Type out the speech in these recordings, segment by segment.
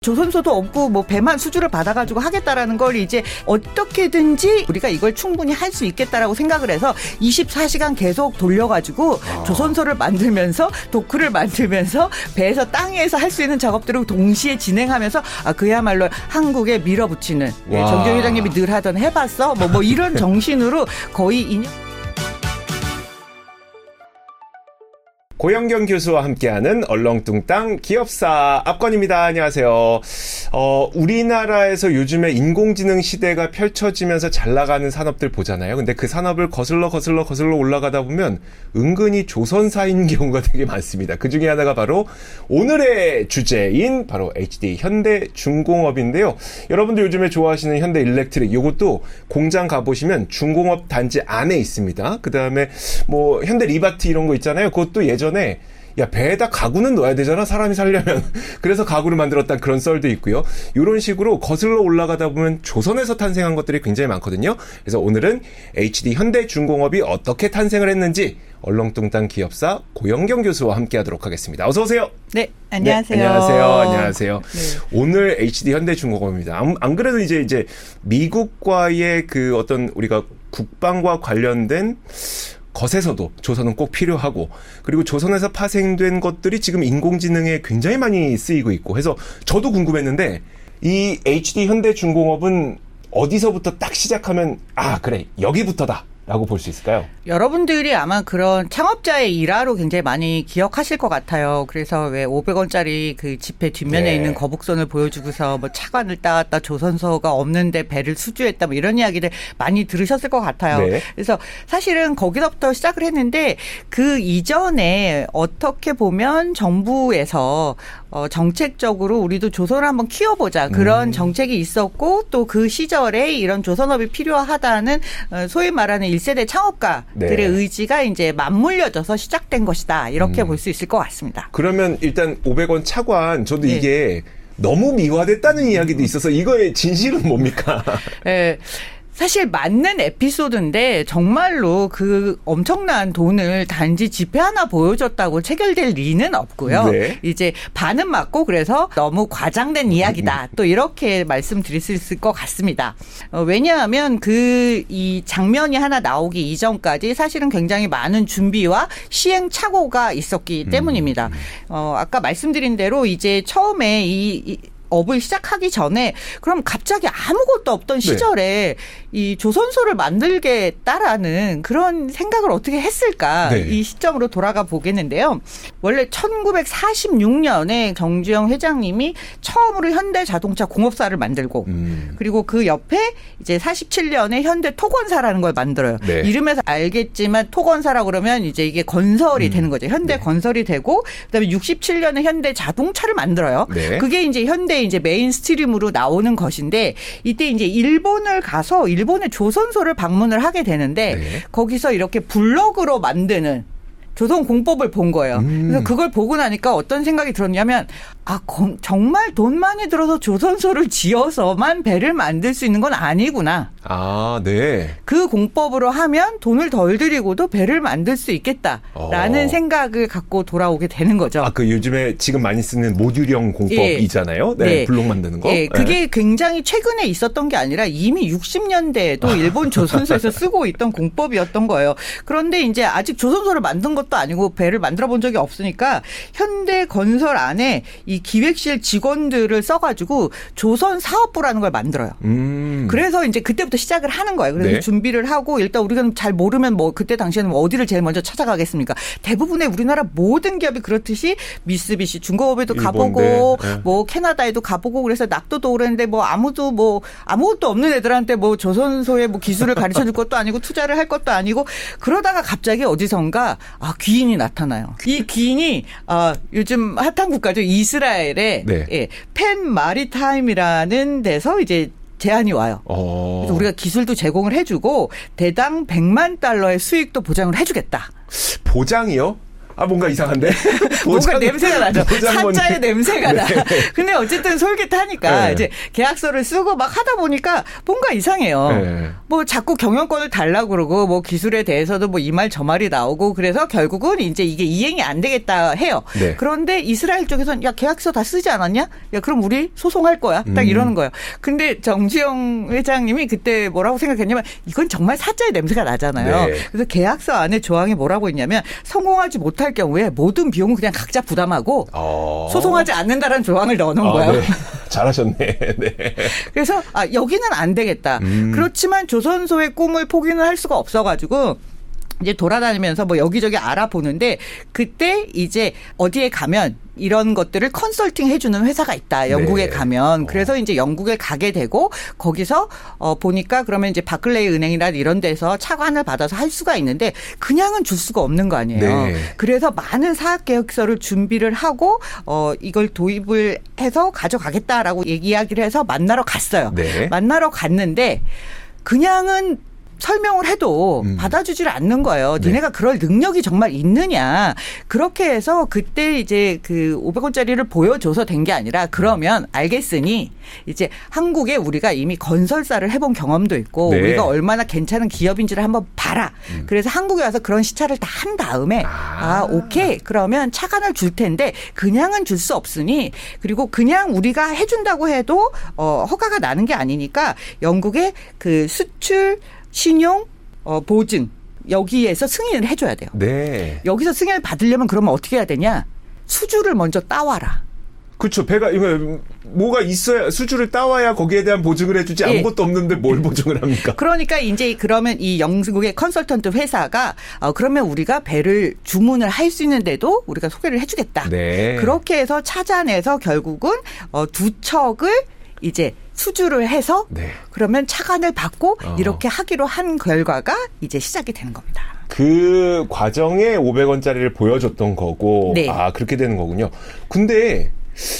조선소도 없고 뭐 배만 수주를 받아가지고 하겠다라는 걸 이제 어떻게든지 우리가 이걸 충분히 할 수 있겠다라고 생각을 해서 24시간 계속 돌려가지고 조선소를 만들면서 도크를 만들면서 배에서 땅에서 할 수 있는 작업들을 동시에 진행하면서 그야말로 한국에 밀어붙이는 정경 회장님이 늘 하던 해봤어 뭐 이런 정신으로 거의 2년. 고영경 교수와 함께하는 얼렁뚱땅 기업사 압권입니다. 안녕하세요. 우리나라에서 요즘에 인공지능 시대가 펼쳐지면서 잘 나가는 산업들 보잖아요. 근데 그 산업을 거슬러 올라가다 보면 은근히 조선사인 경우가 되게 많습니다. 그 중에 하나가 바로 오늘의 주제인 바로 HD 현대중공업인데요. 여러분들 요즘에 좋아하시는 현대일렉트릭 이것도 공장 가보시면 중공업 단지 안에 있습니다. 그 다음에 뭐 현대리바티 이런 거 있잖아요. 그것도 예전에 야 배에다 가구는 넣어야 되잖아 사람이 살려면. 그래서 가구를 만들었다 그런 썰도 있고요. 이런 식으로 거슬러 올라가다 보면 조선에서 탄생한 것들이 굉장히 많거든요. 그래서 오늘은 HD 현대중공업이 어떻게 탄생을 했는지 얼렁뚱땅 기업사 고영경 교수와 함께하도록 하겠습니다. 어서 오세요. 네, 안녕하세요. 네, 안녕하세요. 네. 오늘 HD 현대중공업입니다. 안 그래도 이제 미국과의 그 어떤 우리가 국방과 관련된 것에서도 조선은 꼭 필요하고, 그리고 조선에서 파생된 것들이 지금 인공지능에 굉장히 많이 쓰이고 있고 해서 저도 궁금했는데 이 HD 현대중공업은 어디서부터 딱 시작하면 그래 여기부터다 라고 볼 수 있을까요? 여러분들이 아마 그런 창업자의 일화로 굉장히 많이 기억하실 것 같아요. 그래서 왜 500원짜리 그 지폐 뒷면에 있는 거북선을 보여주고서 뭐 차관을 따왔다, 조선소가 없는데 배를 수주했다, 뭐 이런 이야기를 많이 들으셨을 것 같아요. 네. 그래서 사실은 거기서부터 시작을 했는데 그 이전에 어떻게 보면 정부에서 정책적으로 우리도 조선을 한번 키워보자 그런 정책이 있었고, 또 그 시절에 이런 조선업이 필요하다는 소위 말하는 1세대 창업가들의 의지가 이제 맞물려져서 시작된 것이다. 이렇게 볼 수 있을 것 같습니다. 그러면 일단 500원 차관 저도 이게 너무 미화됐다는 이야기도 있어서 이거의 진실은 뭡니까? 네. 사실 맞는 에피소드인데 정말로 그 엄청난 돈을 단지 지폐 하나 보여줬다고 체결될 리는 없고요. 네. 이제 반은 맞고 그래서 너무 과장된 이야기다. 또 이렇게 말씀드릴 수 있을 것 같습니다. 왜냐하면 이 장면이 하나 나오기 이전까지 사실은 굉장히 많은 준비와 시행착오가 있었기 때문입니다. 아까 말씀드린 대로 이제 처음에 이 업을 시작하기 전에 그럼 갑자기 아무것도 없던 시절에 이 조선소를 만들겠다라는 그런 생각을 어떻게 했을까? 이 시점으로 돌아가 보겠는데요. 원래 1946년에 정주영 회장님이 처음으로 현대자동차 공업사를 만들고 그리고 그 옆에 이제 47년에 현대토건사라는 걸 만들어요. 이름에서 알겠지만 토건사라고 그러면 이제 이게 건설이 되는 거죠. 현대건설이 되고 그다음에 67년에 현대자동차를 만들어요. 그게 이제 현대 이제 메인스트림으로 나오는 것인데, 이때 이제 일본을 가서 일본의 조선소를 방문을 하게 되는데 거기서 이렇게 블럭으로 만드는 조선 공법을 본 거예요. 그래서 그걸 보고 나니까 어떤 생각이 들었냐면 정말 돈 많이 들어서 조선소를 지어서만 배를 만들 수 있는 건 아니구나. 그 공법으로 하면 돈을 덜 들이고도 배를 만들 수 있겠다라는 생각을 갖고 돌아오게 되는 거죠. 그 요즘에 지금 많이 쓰는 모듈형 공법이잖아요. 블록 만드는 거. 그게 굉장히 최근에 있었던 게 아니라 이미 60년대에도 일본 조선소에서 쓰고 있던 공법이었던 거예요. 그런데 이제 아직 조선소를 만든 것도 아니고 배를 만들어 본 적이 없으니까 현대건설 안에 이 기획실 직원들을 써가지고 조선사업부라는 걸 만들어요. 그래서 이제 그때부터 시작을 하는 거예요. 그래서 준비를 하고 일단 우리가 잘 모르면 그때 당시에는 어디를 제일 먼저 찾아가겠습니까? 대부분의 우리나라 모든 기업이 그렇듯이 미쓰비시 중공업에도 가보고 뭐 캐나다에도 가보고 그래서 낙도도 오랬는데 아무것도 없는 애들한테 조선소의 기술을 가르쳐 줄 것도 아니고 투자를 할 것도 아니고 그러다가 갑자기 어디선가 귀인이 나타나요. 이 귀인이 요즘 핫한 국가죠. 이스라엘의 펜 마리타임이라는 데서 이제 제안이 와요. 그래서 우리가 기술도 제공을 해주고 대당 $100만 수익도 보장을 해주겠다. 보장이요? 뭔가 이상한데? 뭔가 냄새가 나죠. 사자의 냄새가 나. 근데 어쨌든 솔깃하니까 이제 계약서를 쓰고 막 하다 보니까 뭔가 이상해요. 뭐 자꾸 경영권을 달라고 그러고 뭐 기술에 대해서도 뭐 이 말 저 말이 나오고 그래서 결국은 이제 이게 이행이 안 되겠다 해요. 그런데 이스라엘 쪽에서는 야 계약서 다 쓰지 않았냐? 야 그럼 우리 소송할 거야. 딱 이러는 거예요. 근데 정지영 회장님이 그때 뭐라고 생각했냐면 이건 정말 사자의 냄새가 나잖아요. 그래서 계약서 안에 조항이 뭐라고 있냐면 성공하지 못할 경우에 모든 비용은 그냥 각자 부담하고 소송하지 않는다라는 조항을 넣어놓은 거예요. 네. 잘하셨네. 네. 그래서 여기는 안 되겠다. 그렇지만 조선소의 꿈을 포기는 할 수가 없어가지고 이제 돌아다니면서 뭐 여기저기 알아보는데 그때 이제 어디에 가면 이런 것들을 컨설팅 해주는 회사가 있다. 영국에 가면. 그래서 이제 영국에 가게 되고 거기서 보니까 그러면 이제 바클레이 은행이나 이런 데서 차관을 받아서 할 수가 있는데 그냥은 줄 수가 없는 거 아니에요. 그래서 많은 사학계획서를 준비를 하고 이걸 도입을 해서 가져가겠다라고 이야기를 해서 만나러 갔어요. 만나러 갔는데 그냥은 설명을 해도 받아주질 않는 거예요. 니네가 그럴 능력이 정말 있느냐. 그렇게 해서 그때 이제 그 500원짜리를 보여줘서 된 게 아니라 그러면 알겠으니 이제 한국에 우리가 이미 건설사를 해본 경험도 있고 우리가 얼마나 괜찮은 기업인지를 한번 봐라. 그래서 한국에 와서 그런 시찰을 다 한 다음에 오케이. 그러면 차관을 줄 텐데 그냥은 줄 수 없으니 그리고 그냥 우리가 해준다고 해도 허가가 나는 게 아니니까 영국의 그 수출 신용 보증 여기에서 승인을 해줘야 돼요. 여기서 승인을 받으려면 그러면 어떻게 해야 되냐? 수주를 먼저 따와라. 그렇죠. 배가 이거 뭐가 있어야 수주를 따와야 거기에 대한 보증을 해주지 아무것도 없는데 뭘 보증을 합니까? 그러니까 이제 그러면 이 영국의 컨설턴트 회사가 그러면 우리가 배를 주문을 할 수 있는데도 우리가 소개를 해주겠다. 그렇게 해서 찾아내서 결국은 두 척을 이제 수주를 해서 그러면 차관을 받고 이렇게 하기로 한 결과가 이제 시작이 되는 겁니다. 그 과정에 500원짜리를 보여줬던 거고 그렇게 되는 거군요. 근데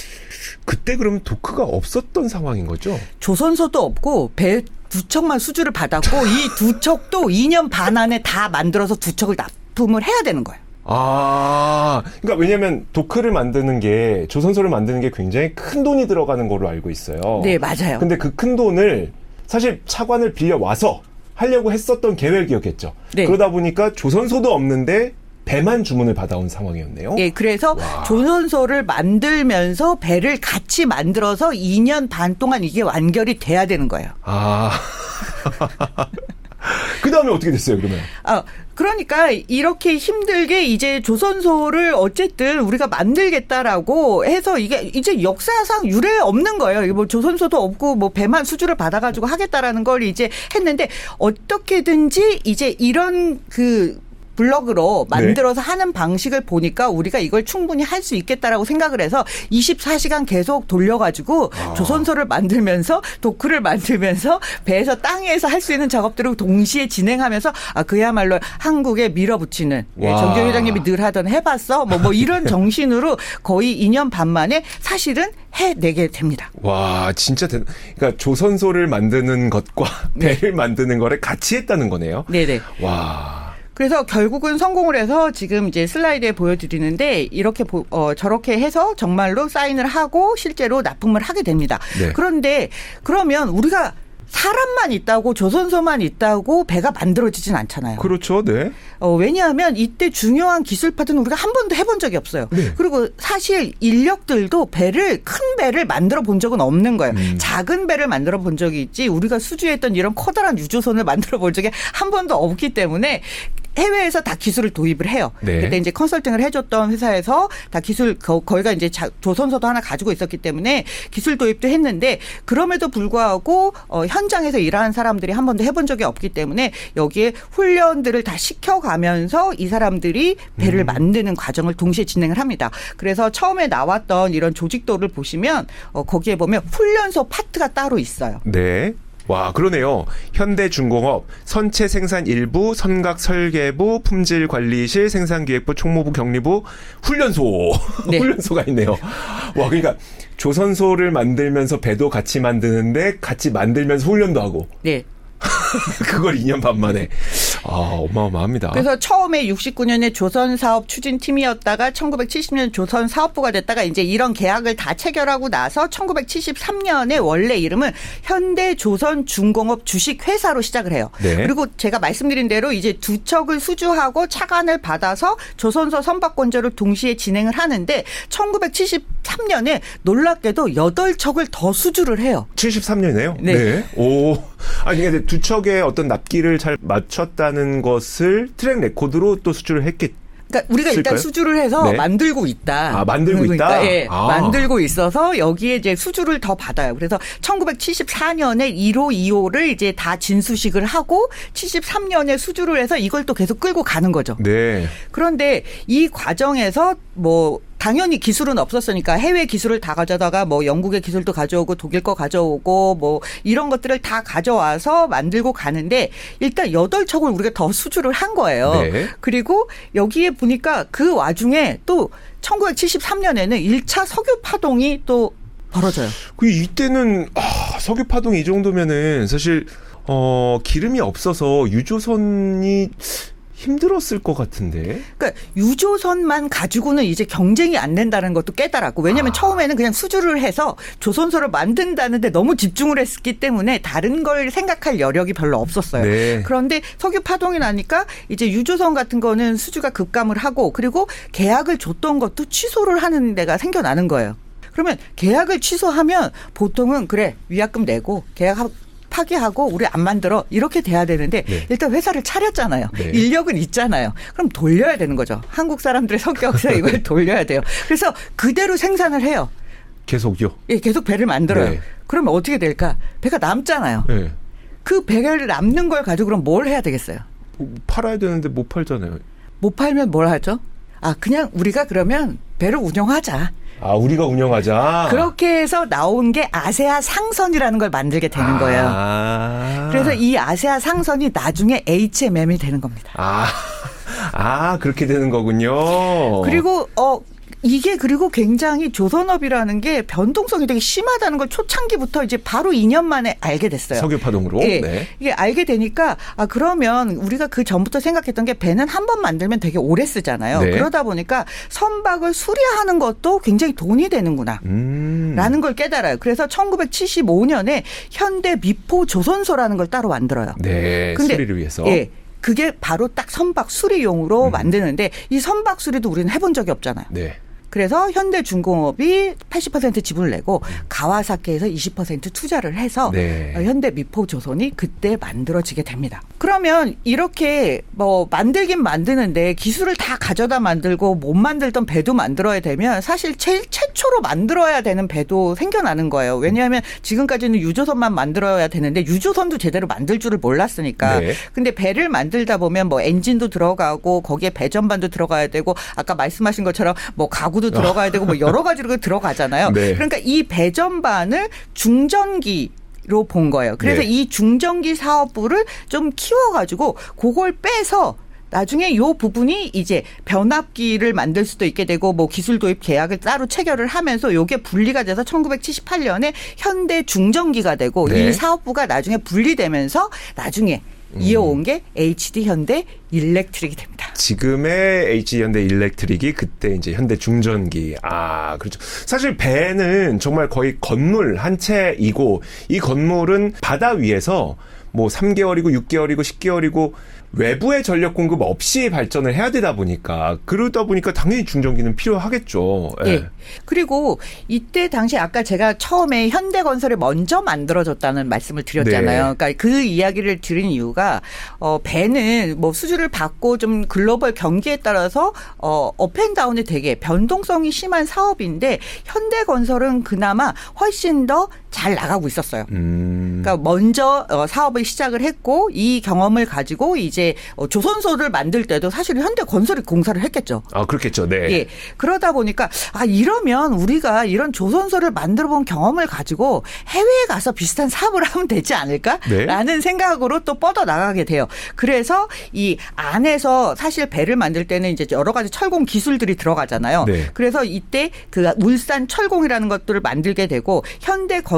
그때 그러면 도크가 없었던 상황인 거죠? 조선소도 없고 배 두 척만 수주를 받았고 이 두 척도 2년 반 안에 다 만들어서 두 척을 납품을 해야 되는 거예요. 그러니까 왜냐면 도크를 만드는 게 조선소를 만드는 게 굉장히 큰 돈이 들어가는 걸로 알고 있어요. 네, 맞아요. 근데 그 큰 돈을 사실 차관을 빌려 와서 하려고 했었던 계획이었겠죠. 그러다 보니까 조선소도 없는데 배만 주문을 받아온 상황이었네요. 그래서 조선소를 만들면서 배를 같이 만들어서 2년 반 동안 이게 완결이 돼야 되는 거예요. 그 다음에 어떻게 됐어요, 그러면? 그러니까 이렇게 힘들게 이제 조선소를 어쨌든 우리가 만들겠다라고 해서 이게 이제 역사상 유례 없는 거예요. 이게 뭐 조선소도 없고 뭐 배만 수주를 받아가지고 하겠다라는 걸 이제 했는데 어떻게든지 이제 이런 그 블럭으로 만들어서 하는 방식을 보니까 우리가 이걸 충분히 할 수 있겠다라고 생각을 해서 24시간 계속 돌려가지고 조선소를 만들면서 도크를 만들면서 배에서 땅에서 할 수 있는 작업들을 동시에 진행하면서 그야말로 한국에 밀어붙이는 정재영 회장님이 늘 하던 해봤어 뭐 이런 정신으로 거의 2년 반 만에 사실은 해내게 됩니다. 진짜 그러니까 조선소를 만드는 것과 배를 만드는 거를 같이 했다는 거네요. 그래서 결국은 성공을 해서 지금 이제 슬라이드에 보여드리는데 이렇게 저렇게 해서 정말로 사인을 하고 실제로 납품을 하게 됩니다. 그런데 그러면 우리가 사람만 있다고 조선소만 있다고 배가 만들어지진 않잖아요. 그렇죠. 왜냐하면 이때 중요한 기술 파트는 우리가 한 번도 해본 적이 없어요. 그리고 사실 인력들도 큰 배를 만들어 본 적은 없는 거예요. 작은 배를 만들어 본 적이 있지 우리가 수주했던 이런 커다란 유조선을 만들어 본 적이 한 번도 없기 때문에 해외에서 다 기술을 도입을 해요. 그때 이제 컨설팅을 해줬던 회사에서 다 기술 거기가 이제 조선소도 하나 가지고 있었기 때문에 기술 도입도 했는데 그럼에도 불구하고 현장에서 일하는 사람들이 한 번도 해본 적이 없기 때문에 여기에 훈련들을 다 시켜가면서 이 사람들이 배를 만드는 과정을 동시에 진행을 합니다. 그래서 처음에 나왔던 이런 조직도를 보시면 거기에 보면 훈련소 파트가 따로 있어요. 그러네요. 현대중공업 선체 생산 일부, 선각 설계부, 품질 관리실, 생산기획부, 총무부, 경리부, 훈련소. 훈련소가 있네요. 그러니까 조선소를 만들면서 배도 같이 만드는데 같이 만들면서 훈련도 하고. 그걸 2년 반 만에. 어마어마합니다. 그래서 처음에 69년에 조선사업 추진팀이었다가 1970년 조선사업부가 됐다가 이제 이런 계약을 다 체결하고 나서 1973년에 원래 이름은 현대조선중공업 주식회사로 시작을 해요. 네. 그리고 제가 말씀드린 대로 이제 두 척을 수주하고 차관을 받아서 조선소 선박건조를 동시에 진행을 하는데 1973년에 놀랍게도 8척을 더 수주를 해요. 73년에요? 네. 네. 오. 아니, 근데 두 척의 어떤 납기를 잘 맞췄다는 것을 트랙 레코드로 또 수주를 했겠죠. 그러니까 우리가 일단 수주를 해서 네. 만들고 있다. 만들고 있다? 예, 만들고 있어서 여기에 이제 수주를 더 받아요. 그래서 1974년에 1호, 2호를 이제 다 진수식을 하고 73년에 수주를 해서 이걸 또 계속 끌고 가는 거죠. 네. 그런데 이 과정에서 당연히 기술은 없었으니까 해외 기술을 다 가져다가 영국의 기술도 가져오고 독일 거 가져오고 이런 것들을 다 가져와서 만들고 가는데 일단 8척을 우리가 더 수주를 한 거예요. 네. 그리고 여기에 보니까 그 와중에 또 1973년에는 1차 석유 파동이 또 벌어져요. 이때는 석유 파동이 이 정도면은 사실 기름이 없어서 유조선이 힘들었을 것 같은데. 그러니까 유조선만 가지고는 이제 경쟁이 안 된다는 것도 깨달았고 왜냐하면 처음에는 그냥 수주를 해서 조선소를 만든다는데 너무 집중을 했기 때문에 다른 걸 생각할 여력이 별로 없었어요. 네. 그런데 석유 파동이 나니까 이제 유조선 같은 거는 수주가 급감을 하고 그리고 계약을 줬던 것도 취소를 하는 데가 생겨나는 거예요. 그러면 계약을 취소하면 보통은 그래 위약금 내고 계약 파기하고 우리 안 만들어 이렇게 돼야 되는데 네. 일단 회사를 차렸잖아요. 네. 인력은 있잖아요. 그럼 돌려야 되는 거죠. 한국 사람들의 성격상 이걸 돌려야 돼요. 그래서 그대로 생산을 해요. 계속요? 예, 계속 배를 만들어요. 네. 그러면 어떻게 될까? 배가 남잖아요. 네. 그 배를 남는 걸 가지고 그럼 뭘 해야 되겠어요? 팔아야 되는데 못 팔잖아요. 못 팔면 뭘 하죠? 그냥 우리가 그러면 배를 운영하자. 우리가 운영하자. 그렇게 해서 나온 게 아세아 상선이라는 걸 만들게 되는 거예요. 그래서 이 아세아 상선이 나중에 HMM이 되는 겁니다. 그렇게 되는 거군요. 그리고 이게 그리고 굉장히 조선업이라는 게 변동성이 되게 심하다는 걸 초창기부터 이제 바로 2년 만에 알게 됐어요. 석유 파동으로. 예. 네. 이게 알게 되니까 그러면 우리가 그 전부터 생각했던 게 배는 한 번 만들면 되게 오래 쓰잖아요. 네. 그러다 보니까 선박을 수리하는 것도 굉장히 돈이 되는구나. 라는 걸 깨달아요. 그래서 1975년에 현대 미포 조선소라는 걸 따로 만들어요. 네. 근데, 수리를 위해서. 예. 그게 바로 딱 선박 수리용으로 만드는데 이 선박 수리도 우리는 해본 적이 없잖아요. 네. 그래서 현대중공업이 80% 지분을 내고 가와사키에서 20% 투자를 해서 네. 현대미포조선이 그때 만들어지게 됩니다. 그러면 이렇게 만들긴 만드는데 기술을 다 가져다 만들고 못 만들던 배도 만들어야 되면 사실 제일 최초로 만들어야 되는 배도 생겨나는 거예요. 왜냐하면 지금까지는 유조선만 만들어야 되는데 유조선도 제대로 만들 줄을 몰랐으니까. 네. 근데 배를 만들다 보면 엔진도 들어가고 거기에 배전반도 들어가야 되고 아까 말씀하신 것처럼 가구도 들어가야 되고 여러 가지로 들어가잖아요. 네. 그러니까 이 배전반을 중전기로 본 거예요. 그래서 네. 이 중전기 사업부를 좀 키워가지고 그걸 빼서 나중에 요 부분이 이제 변압기를 만들 수도 있게 되고 기술 도입 계약을 따로 체결을 하면서 요게 분리가 돼서 1978년에 현대 중전기가 되고 네. 이 사업부가 나중에 분리되면서 나중에 이어온 게 HD 현대 일렉트릭이 됩니다. 지금의 HD 현대 일렉트릭이 그때 이제 현대 중전기. 그렇죠. 사실 배는 정말 거의 건물 한 채이고 이 건물은 바다 위에서 3개월이고 6개월이고 10개월이고 외부의 전력 공급 없이 발전을 해야 되다 보니까 그러다 보니까 당연히 중전기는 필요하겠죠. 예. 네. 그리고 이때 당시 아까 제가 처음에 현대건설에 먼저 만들어졌다는 말씀을 드렸잖아요. 네. 그러니까 그 이야기를 드린 이유가 배는 수주를 받고 좀 글로벌 경기에 따라서 업앤다운이 되게 변동성이 심한 사업인데 현대건설은 그나마 훨씬 더 잘 나가고 있었어요. 그러니까 먼저 사업을 시작을 했고 이 경험을 가지고 이제 조선소를 만들 때도 사실 현대건설이 공사를 했겠죠. 그렇겠죠. 네. 예. 그러다 보니까 이러면 우리가 이런 조선소를 만들어 본 경험을 가지고 해외에 가서 비슷한 사업을 하면 되지 않을까라는 네. 생각으로 또 뻗어 나가게 돼요. 그래서 이 안에서 사실 배를 만들 때는 이제 여러 가지 철공 기술들이 들어가잖아요. 네. 그래서 이때 그 울산 철공이라는 것들을 만들게 되고 현대건설이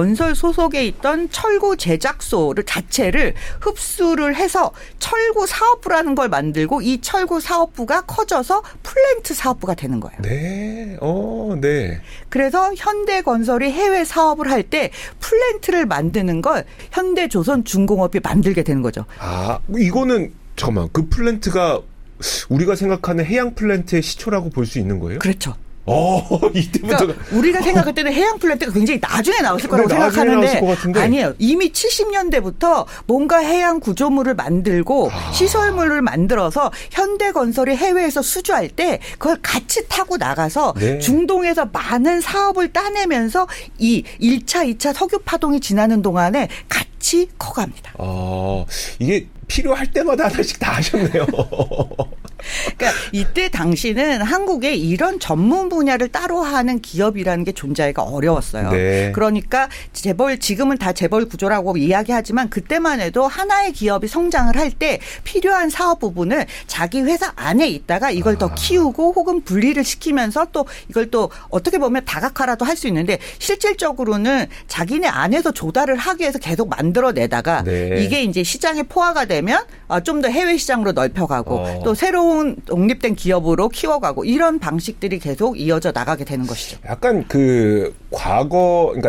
건설 소속에 있던 철구 제작소를 자체를 흡수를 해서 철구 사업부라는 걸 만들고 이 철구 사업부가 커져서 플랜트 사업부가 되는 거예요. 네. 네. 그래서 현대건설이 해외 사업을 할 때 플랜트를 만드는 걸 현대조선중공업이 만들게 되는 거죠. 아, 이거는 잠깐만. 그 플랜트가 우리가 생각하는 해양 플랜트의 시초라고 볼 수 있는 거예요? 그렇죠. 이때부터. 그러니까 우리가 생각할 때는 해양 플랜트가 굉장히 나중에 나왔을 거라고 생각하는데 아니에요. 이미 70년대부터 뭔가 해양 구조물을 만들고 시설물을 만들어서 현대건설이 해외에서 수주할 때 그걸 같이 타고 나가서 네. 중동에서 많은 사업을 따내면서 이 1차, 2차 석유 파동이 지나는 동안에 같이 커갑니다. 이게 필요할 때마다 하나씩 다 하셨네요. 그러니까 이때 당시는 한국에 이런 전문 분야를 따로 하는 기업이라는 게 존재하기가 어려웠어요. 네. 그러니까 재벌 지금은 다 재벌 구조라고 이야기하지만 그때만 해도 하나의 기업이 성장을 할 때 필요한 사업 부분을 자기 회사 안에 있다가 이걸 더 키우고 혹은 분리를 시키면서 또 이걸 또 어떻게 보면 다각화라도 할 수 있는데 실질적으로는 자기네 안에서 조달을 하기 위해서 계속 만들어내다가 네. 이게 이제 시장에 포화가 되면 좀 더 해외 시장으로 넓혀가고 또 새로운 독립된 기업으로 키워가고 이런 방식들이 계속 이어져 나가게 되는 것이죠. 약간 그 과거 그러니까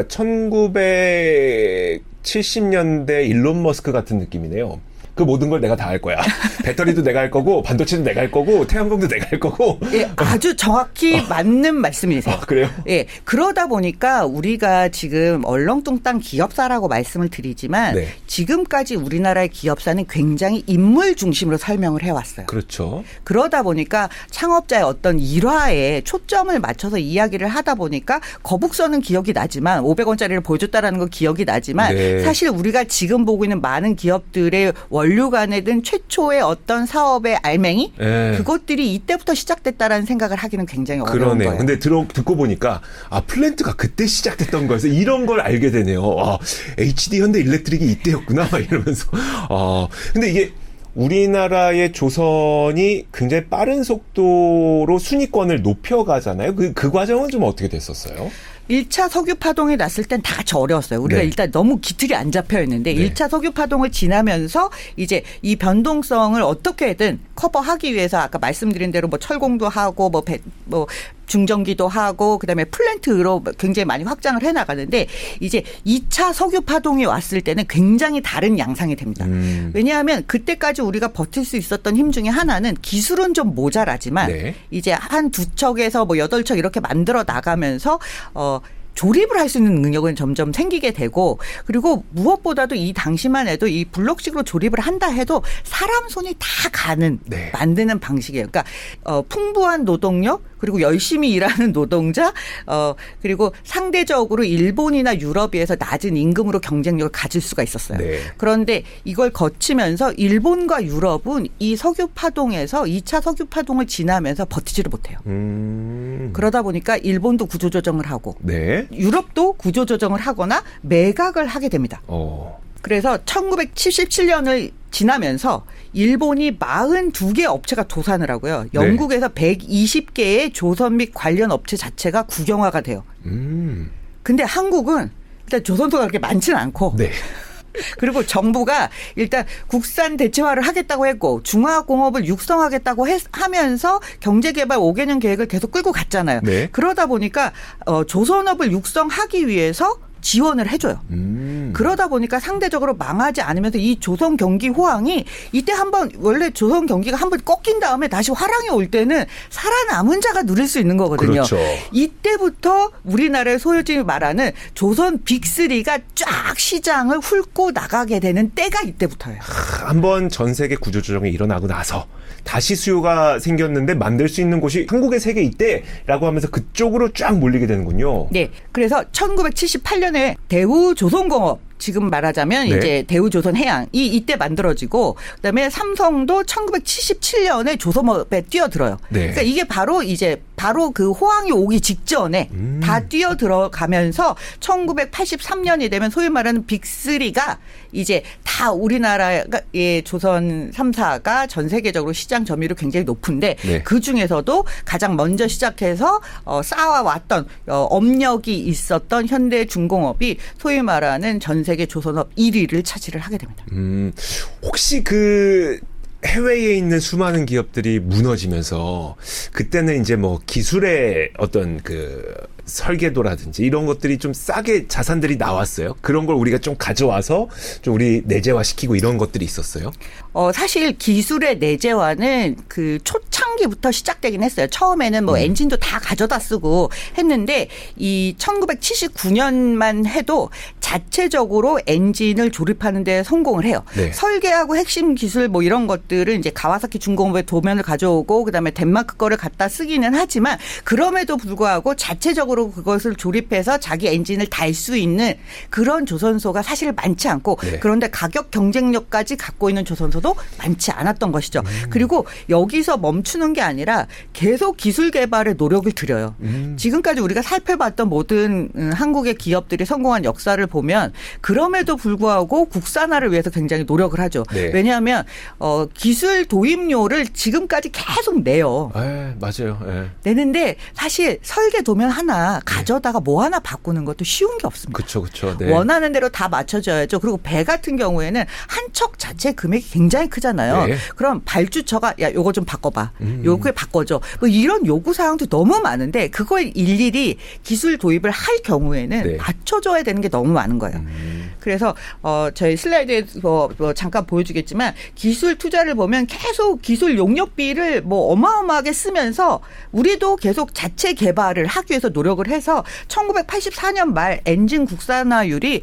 1970년대 일론 머스크 같은 느낌이네요. 그 모든 걸 내가 다 할 거야. 배터리도 내가 할 거고 반도체도 내가 할 거고 태양광도 내가 할 거고. 예, 아주 정확히 맞는 말씀이세요. 그래요? 예, 그러다 보니까 우리가 지금 얼렁뚱땅 기업사라고 말씀을 드리지만 네. 지금까지 우리나라의 기업사는 굉장히 인물 중심으로 설명을 해왔어요. 그렇죠. 그러다 보니까 창업자의 어떤 일화에 초점을 맞춰서 이야기를 하다 보니까 거북서는 기억이 나지만 500원짜리를 보여줬다라는 건 기억이 나지만 네. 사실 우리가 지금 보고 있는 많은 기업들의 원료간에 든 최초의 어떤 사업의 알맹이 네. 그것들이 이때부터 시작됐다라는 생각을 하기는 굉장히 어려운 거예요. 근데 듣고 보니까 플랜트가 그때 시작됐던 거여서 이런 걸 알게 되네요. HD 현대 일렉트릭이 이때였구나 이러면서. 근데 이게 우리나라의 조선이 굉장히 빠른 속도로 순위권을 높여가잖아요. 그 과정은 좀 어떻게 됐었어요? 1차 석유 파동이 났을 땐 다 같이 어려웠어요. 우리가 네. 일단 너무 기틀이 안 잡혀 있는데 네. 1차 석유 파동을 지나면서 이제 이 변동성을 어떻게든 커버하기 위해서 아까 말씀드린 대로 뭐 철공도 하고 뭐 중전기도 하고 그다음에 플랜트로 굉장히 많이 확장을 해나가는데 이제 2차 석유 파동이 왔을 때는 굉장히 다른 양상이 됩니다. 왜냐하면 그때까지 우리가 버틸 수 있었던 힘 중에 하나는 기술은 좀 모자라지만 네. 이제 한 2척에서 뭐 8척 이렇게 만들어 나가면서 조립을 할 수 있는 능력은 점점 생기게 되고 그리고 무엇보다도 이 당시만 해도 이 블록식으로 조립을 한다 해도 사람 손이 다 가는 네. 만드는 방식이에요. 그러니까 풍부한 노동력 그리고 열심히 일하는 노동자 그리고 상대적으로 일본이나 유럽에 비해서 낮은 임금으로 경쟁력을 가질 수가 있었어요. 네. 그런데 이걸 거치면서 일본과 유럽은 이 석유 파동에서 2차 석유 파동을 지나면서 버티지를 못해요. 그러다 보니까 일본도 구조조정을 하고 네. 유럽도 구조조정을 하거나 매각을 하게 됩니다. 그래서 1977년을 지나면서 일본이 42개 업체가 도산을 하고요. 영국에서 네. 120개의 조선 및 관련 업체 자체가 국영화가 돼요. 근데 한국은 일단 조선소가 그렇게 많지는 않고 네. 그리고 정부가 일단 국산 대체화를 하겠다고 했고 중화공업을 육성하겠다고 하면서 경제개발 5개년 계획을 계속 끌고 갔잖아요. 네. 그러다 보니까 조선업을 육성하기 위해서 지원을 해줘요. 그러다 보니까 상대적으로 망하지 않으면서 이 조선 경기 호황이 이때 한번 원래 조선 경기가 한번 꺾인 다음에 다시 화랑이 올 때는 살아남은 자가 누릴 수 있는 거거든요. 그렇죠. 이때부터 우리나라의 소유주의 말하는 조선 빅3가 쫙 시장을 훑고 나가게 되는 때가 이때부터예요. 한번 전 세계 구조조정이 일어나고 나서 다시 수요가 생겼는데 만들 수 있는 곳이 한국의 세계 이때라고 하면서 그쪽으로 쫙 몰리게 되는군요. 네. 그래서 1978년에 대우조선공업 지금 말하자면 네. 이제 대우조선해양이 이때 만들어지고 그다음에 삼성도 1977년에 조선업에 뛰어들어요. 네. 그러니까 이게 바로 그 호황이 오기 직전에 다 뛰어들어가면서 1983년이 되면 소위 말하는 빅3가 이제 다 다 우리나라의 조선 3사가 전 세계적으로 시장 점유율이 굉장히 높은데 네. 그중에서도 가장 먼저 시작해서 쌓아왔던 업력이 있었던 현대중공업이 소위 말하는 전 세계 조선업 1위를 차지를 하게 됩니다. 혹시 그 해외에 있는 수많은 기업들이 무너지면서 그때는 이제 뭐 기술의 어떤 그 설계도라든지 이런 것들이 좀 싸게 자산들이 나왔어요. 그런 걸 우리가 좀 가져와서 좀 우리 내재화시키고 이런 것들이 있었어요. 사실 기술의 내재화는 그 초창기부터 시작되긴 했어요. 처음에는 뭐 엔진도 다 가져다 쓰고 했는데 이 1979년만 해도 자체적으로 엔진을 조립하는 데 성공을 해요. 네. 설계하고 핵심 기술 뭐 이런 것들은 이제 가와사키 중공업의 도면을 가져오고 그다음에 덴마크 거를 갖다 쓰기는 하지만 그럼에도 불구하고 자체적으로 그것을 조립해서 자기 엔진을 달 수 있는 그런 조선소가 사실 많지 않고 네. 그런데 가격 경쟁력까지 갖고 있는 조선소도 많지 않았던 것이죠. 그리고 여기서 멈추는 게 아니라 계속 기술 개발에 노력을 들여요. 지금까지 우리가 살펴봤던 모든 한국의 기업들이 성공한 역사를 보면 그럼에도 불구하고 국산화를 위해서 굉장히 노력을 하죠. 네. 왜냐하면 기술 도입료를 지금까지 계속 내요. 맞아요. 내는데 사실 설계 도면 하나 가져다가 뭐 하나 바꾸는 것도 쉬운 게 없습니다. 그렇죠. 네. 원하는 대로 다 맞춰져야죠. 그리고 배 같은 경우에는 한 척 자체 금액이 굉장히 크잖아요. 네. 그럼 발주처가 야 요거 좀 바꿔봐. 요거에 바꿔줘. 뭐 이런 요구 사항도 너무 많은데 그걸 일일이 기술 도입을 할 경우에는 네. 맞춰줘야 되는 게 너무 많은 거예요. 그래서 저희 슬라이드에서 잠깐 보여주겠지만 기술 투자를 보면 계속 기술 용역비를 뭐 어마어마하게 쓰면서 우리도 계속 자체 개발을 하기 위해서 노력을 해서 1984년 말 엔진 국산화율이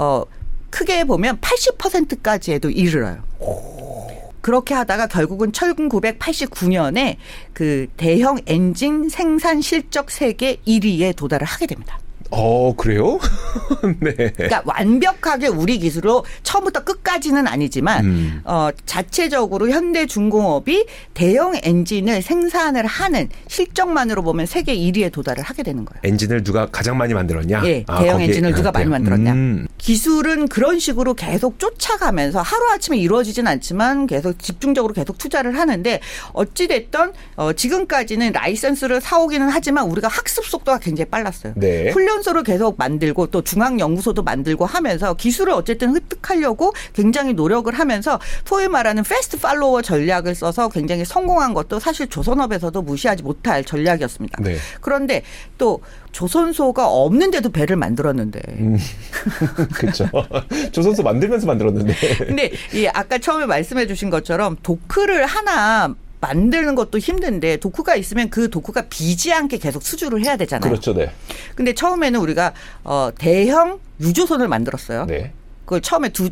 크게 보면 80%까지에도 이르러요. 그렇게 하다가 결국은 1989년에 그 대형 엔진 생산 실적 세계 1위에 도달을 하게 됩니다. 그래요? 네. 그러니까 완벽하게 우리 기술로 처음부터 끝까지는 아니지만 자체적으로 현대중공업이 대형 엔진을 생산을 하는 실적만으로 보면 세계 1위에 도달을 하게 되는 거예요. 엔진을 누가 가장 많이 만들었냐? 네. 대형 엔진을 누가 많이 만들었냐. 기술은 그런 식으로 계속 쫓아가면서 하루아침에 이루어지진 않지만 계속 집중적으로 계속 투자를 하는데 어찌됐든 지금까지는 라이선스를 사오기는 하지만 우리가 학습 속도가 굉장히 빨랐어요. 네. 훈련소를 계속 만들고 또 중앙연구소도 만들고 하면서 기술을 어쨌든 획득하려고 굉장히 노력을 하면서 소위 말하는 패스트 팔로워 전략을 써서 굉장히 성공한 것도 사실 조선업에서도 무시하지 못할 전략이었습니다. 네. 그런데 또 조선소가 없는데도 배를 만들었는데. 그렇죠. 조선소 만들면서 만들었는데. 근데 아까 처음에 말씀해 주신 것처럼 도크를 하나 만드는 것도 힘든데 도크가 있으면 그 도크가 비지 않게 계속 수주를 해야 되잖아요. 그렇죠. 네. 근데 처음에는 우리가 대형 유조선을 만들었어요. 네. 그걸 처음에 두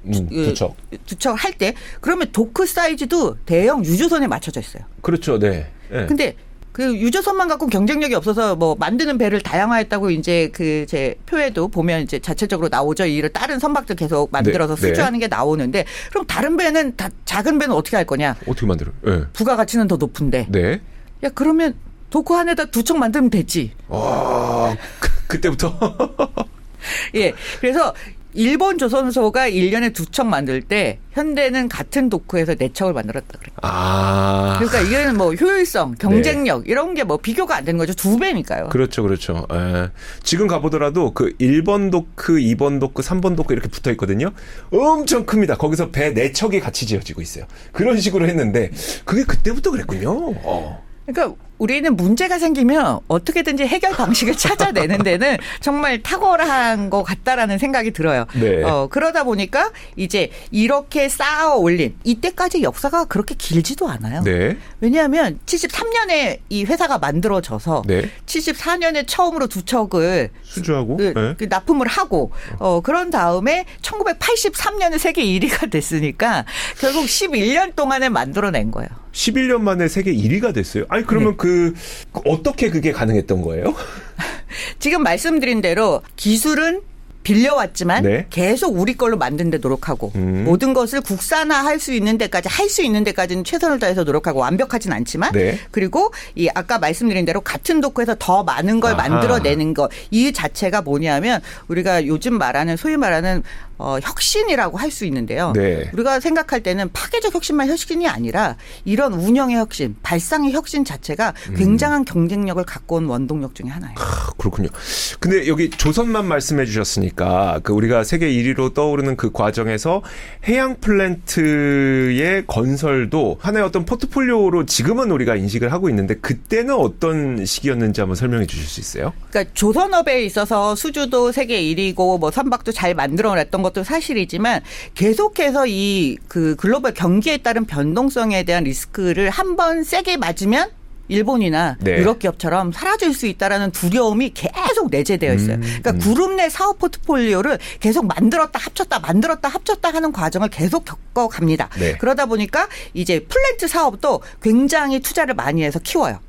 척 할 때 그러면 도크 사이즈도 대형 유조선에 맞춰져 있어요. 그렇죠. 네. 네. 근데 그 유조선만 갖고 경쟁력이 없어서 뭐 만드는 배를 다양화했다고 이제 그 제 표에도 보면 이제 자체적으로 나오죠. 이를 다른 선박들 계속 만들어서 네. 수주하는 게 나오는데 그럼 다른 배는 작은 배는 어떻게 할 거냐? 어떻게 만들어요? 네. 부가가치는 더 높은데. 네. 야 그러면 도크 안에다 두 척 만들면 되지. 그때부터. 예. 그래서 일본 조선소가 1년에 2척 만들 때 현대는 같은 도크에서 4척을 만들었다 그래요. 그러니까 이거는 뭐 효율성, 경쟁력 네. 이런 게 뭐 비교가 안 되는 거죠. 2배니까요. 그렇죠. 지금 가보더라도 그 1번 도크, 2번 도크, 3번 도크 이렇게 붙어 있거든요. 엄청 큽니다. 거기서 배 4척이 같이 지어지고 있어요. 그런 식으로 했는데 그게 그때부터 그랬군요. 그러니까 우리는 문제가 생기면 어떻게든지 해결 방식을 찾아내는 데는 정말 탁월한 것 같다라는 생각이 들어요. 네. 그러다 보니까 이제 이렇게 쌓아 올린 이때까지 역사가 그렇게 길지도 않아요. 네. 왜냐하면 73년에 이 회사가 만들어져서 네. 74년에 처음으로 2척을 수주하고 네. 납품을 하고 그런 다음에 1983년에 세계 1위가 됐으니까 결국 11년 동안에 만들어낸 거예요. 11년 만에 세계 1위가 됐어요. 아니 그러면 네. 어떻게 그게 가능했던 거예요? 지금 말씀드린 대로 기술은 빌려왔지만 네. 계속 우리 걸로 만드는 데 노력하고 모든 것을 국산화할 수 있는 데까지는 최선을 다해서 노력하고 완벽하진 않지만 네. 그리고 이 아까 말씀드린 대로 같은 도구에서 더 많은 걸 만들어내는 것 이 자체가 뭐냐면 우리가 요즘 말하는 소위 말하는 혁신이라고 할 수 있는데요. 네. 우리가 생각할 때는 파괴적 혁신만 혁신이 아니라 이런 운영의 혁신, 발상의 혁신 자체가 굉장한 경쟁력을 갖고 온 원동력 중에 하나예요. 그렇군요. 근데 여기 조선만 말씀해 주셨으니까 그 우리가 세계 1위로 떠오르는 그 과정에서 해양 플랜트의 건설도 하나의 어떤 포트폴리오로 지금은 우리가 인식을 하고 있는데 그때는 어떤 시기였는지 한번 설명해 주실 수 있어요? 그러니까 조선업에 있어서 수주도 세계 1위고 뭐 선박도 잘 만들어냈던 것도 사실이지만 계속해서 이 그 글로벌 경기에 따른 변동성에 대한 리스크를 한번 세게 맞으면 일본이나 네. 유럽 기업처럼 사라질 수 있다라는 두려움이 계속 내재되어 있어요. 그러니까 그룹 내 사업 포트폴리오를 계속 만들었다 합쳤다 하는 과정을 계속 겪어갑니다. 네. 그러다 보니까 이제 플랜트 사업도 굉장히 투자를 많이 해서 키워요.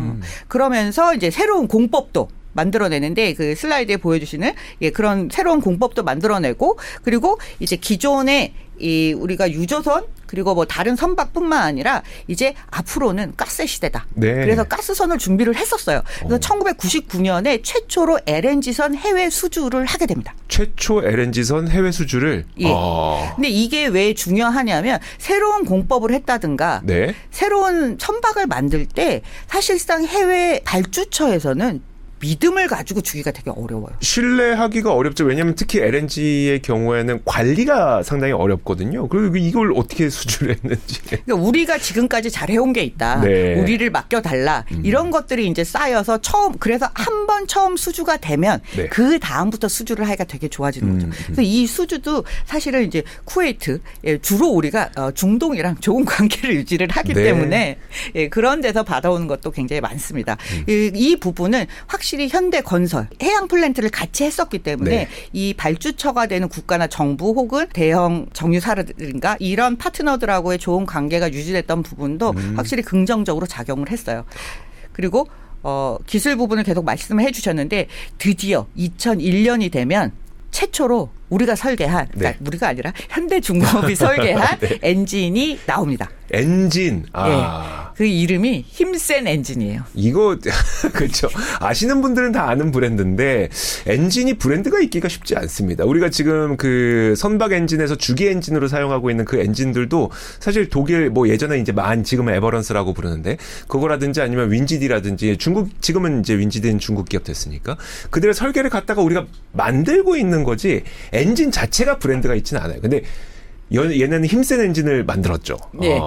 그러면서 이제 새로운 공법도 만들어내는데 그 슬라이드에 보여주시는 그런 새로운 공법도 만들어내고 그리고 이제 기존의 이 우리가 유조선 그리고 뭐 다른 선박뿐만 아니라 이제 앞으로는 가스 시대다. 네. 그래서 가스선을 준비를 했었어요. 그래서 1999년에 최초로 LNG선 해외 수주를 하게 됩니다. 최초 LNG선 해외 수주를. 예. 근데 이게 왜 중요하냐면 새로운 공법을 했다든가 네. 새로운 선박을 만들 때 사실상 해외 발주처에서는 믿음을 가지고 주기가 되게 어려워요. 신뢰하기가 어렵죠. 왜냐하면 특히 LNG의 경우에는 관리가 상당히 어렵거든요. 그리고 이걸 어떻게 수주를 했는지. 그러니까 우리가 지금까지 잘 해온 게 있다. 네. 우리를 맡겨달라. 이런 것들이 이제 쌓여서 그래서 한 번 처음 수주가 되면 네. 그 다음부터 수주를 하기가 되게 좋아지는 거죠. 그래서 이 수주도 사실은 이제 쿠웨이트 주로 우리가 중동이랑 좋은 관계를 유지를 하기 네. 때문에 그런 데서 받아오는 것도 굉장히 많습니다. 이 부분은 확실히 현대건설, 해양 플랜트를 같이 했었기 때문에 네. 이 발주처가 되는 국가나 정부 혹은 대형 정유사라든가 이런 파트너들하고의 좋은 관계가 유지됐던 부분도 확실히 긍정적으로 작용을 했어요. 그리고 기술 부분을 계속 말씀을 해 주셨는데 드디어 2001년이 되면 최초로 우리가 설계한 그러니까 우리가 아니라 현대중공업이 설계한 네. 엔진이 나옵니다. 엔진. 그 이름이 힘센 엔진이에요. 이거 그렇죠. 아시는 분들은 다 아는 브랜드인데 엔진이 브랜드가 있기가 쉽지 않습니다. 우리가 지금 그 선박 엔진에서 주기 엔진으로 사용하고 있는 그 엔진들도 사실 독일 뭐 예전에 이제 지금은 에버런스라고 부르는데 그거라든지 아니면 윈지디라든지 중국 지금은 이제 윈지디는 중국 기업 됐으니까 그들의 설계를 갖다가 우리가 만들고 있는 거지 엔진 자체가 브랜드가 있지는 않아요. 근데 얘네는 힘센 엔진을 만들었죠. 네.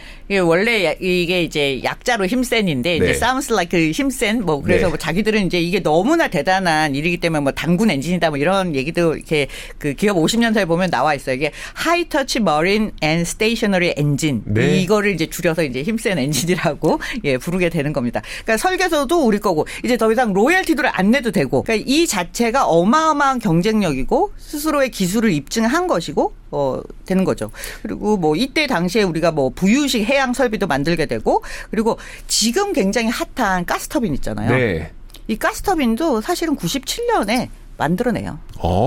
원래 이게 이제 약자로 힘센인데 네. 이제 sounds like 힘센 뭐 그래서 네. 뭐 자기들은 이제 이게 너무나 대단한 일이기 때문에 뭐 단군 엔진이다 뭐 이런 얘기도 이렇게 그 기업 50년사에 보면 나와 있어요. 이게 High Touch Marine and Stationary Engine 네. 이거를 이제 줄여서 이제 힘센 엔진이라고 부르게 되는 겁니다. 그러니까 설계서도 우리 거고 이제 더 이상 로열티도 안 내도 되고 그러니까 이 자체가 어마어마한 경쟁력이고 스스로의 기술을 입증한 것이고 되는 거죠. 그리고 뭐 이때 당시에 우리가 뭐 부유식 해양 설비도 만들게 되고 그리고 지금 굉장히 핫한 가스터빈 있잖아요. 네. 이 가스터빈도 사실은 97년에 만들어내요.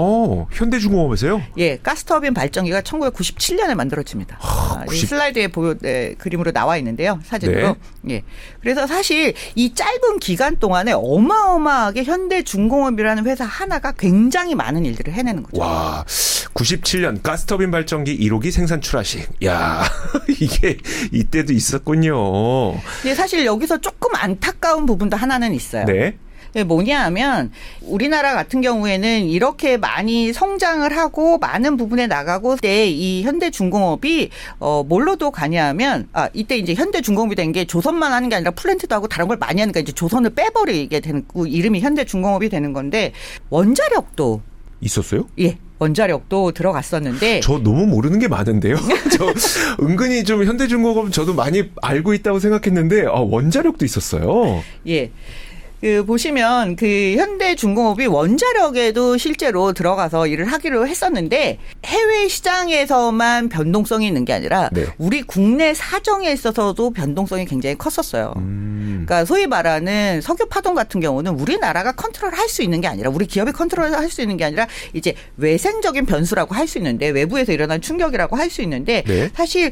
현대중공업에서요? 예, 가스터빈 발전기가 1997년에 만들어집니다. 이 슬라이드에 그림으로 나와 있는데요. 사진으로. 네. 예. 그래서 사실 이 짧은 기간 동안에 어마어마하게 현대중공업이라는 회사 하나가 굉장히 많은 일들을 해내는 거죠. 와, 97년 가스터빈 발전기 1호기 생산 출하식. 야, 이게 이때도 있었군요. 근데 사실 여기서 조금 안타까운 부분도 하나는 있어요. 네. 뭐냐 하면 우리나라 같은 경우에는 이렇게 많이 성장을 하고 많은 부분에 나가고 때 이 현대중공업이 뭘로도 가냐 하면 이때 이제 현대중공업이 된 게 조선만 하는 게 아니라 플랜트도 하고 다른 걸 많이 하니까 이제 조선을 빼버리게 되는 이름이 현대중공업이 되는 건데 원자력도 있었어요? 예. 원자력도 들어갔었는데 저 너무 모르는 게 많은데요. 저 은근히 좀 현대중공업 저도 많이 알고 있다고 생각했는데 원자력도 있었어요. 예. 보시면 현대중공업이 원자력에도 실제로 들어가서 일을 하기로 했었는데 해외 시장에서만 변동성이 있는 게 아니라 네. 우리 국내 사정에 있어서도 변동성이 굉장히 컸었어요. 그러니까 소위 말하는 석유 파동 같은 경우는 우리나라가 컨트롤할 수 있는 게 아니라 우리 기업이 컨트롤할 수 있는 게 아니라 이제 외생적인 변수라고 할 수 있는데 외부에서 일어난 충격이라고 할 수 있는데 네. 사실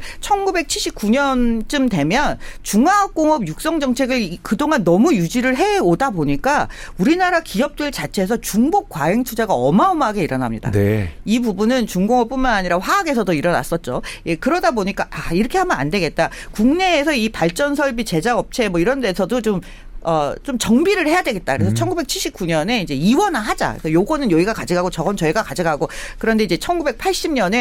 1979년쯤 되면 중화학공업 육성 정책을 그동안 너무 유지를 해오다 보니까 우리나라 기업들 자체에서 중복 과잉 투자가 어마어마하게 일어납니다. 네. 이 부분은 중공업뿐만 아니라 화학에서도 일어났었죠. 예, 그러다 보니까 이렇게 하면 안 되겠다. 국내에서 이 발전 설비 제작 업체 뭐 이런 데서도 좀 정비를 해야 되겠다. 그래서 1979년에 이제 이원화하자. 그래서 요거는 여기가 가져가고 저건 저희가 가져가고. 그런데 이제 1980년에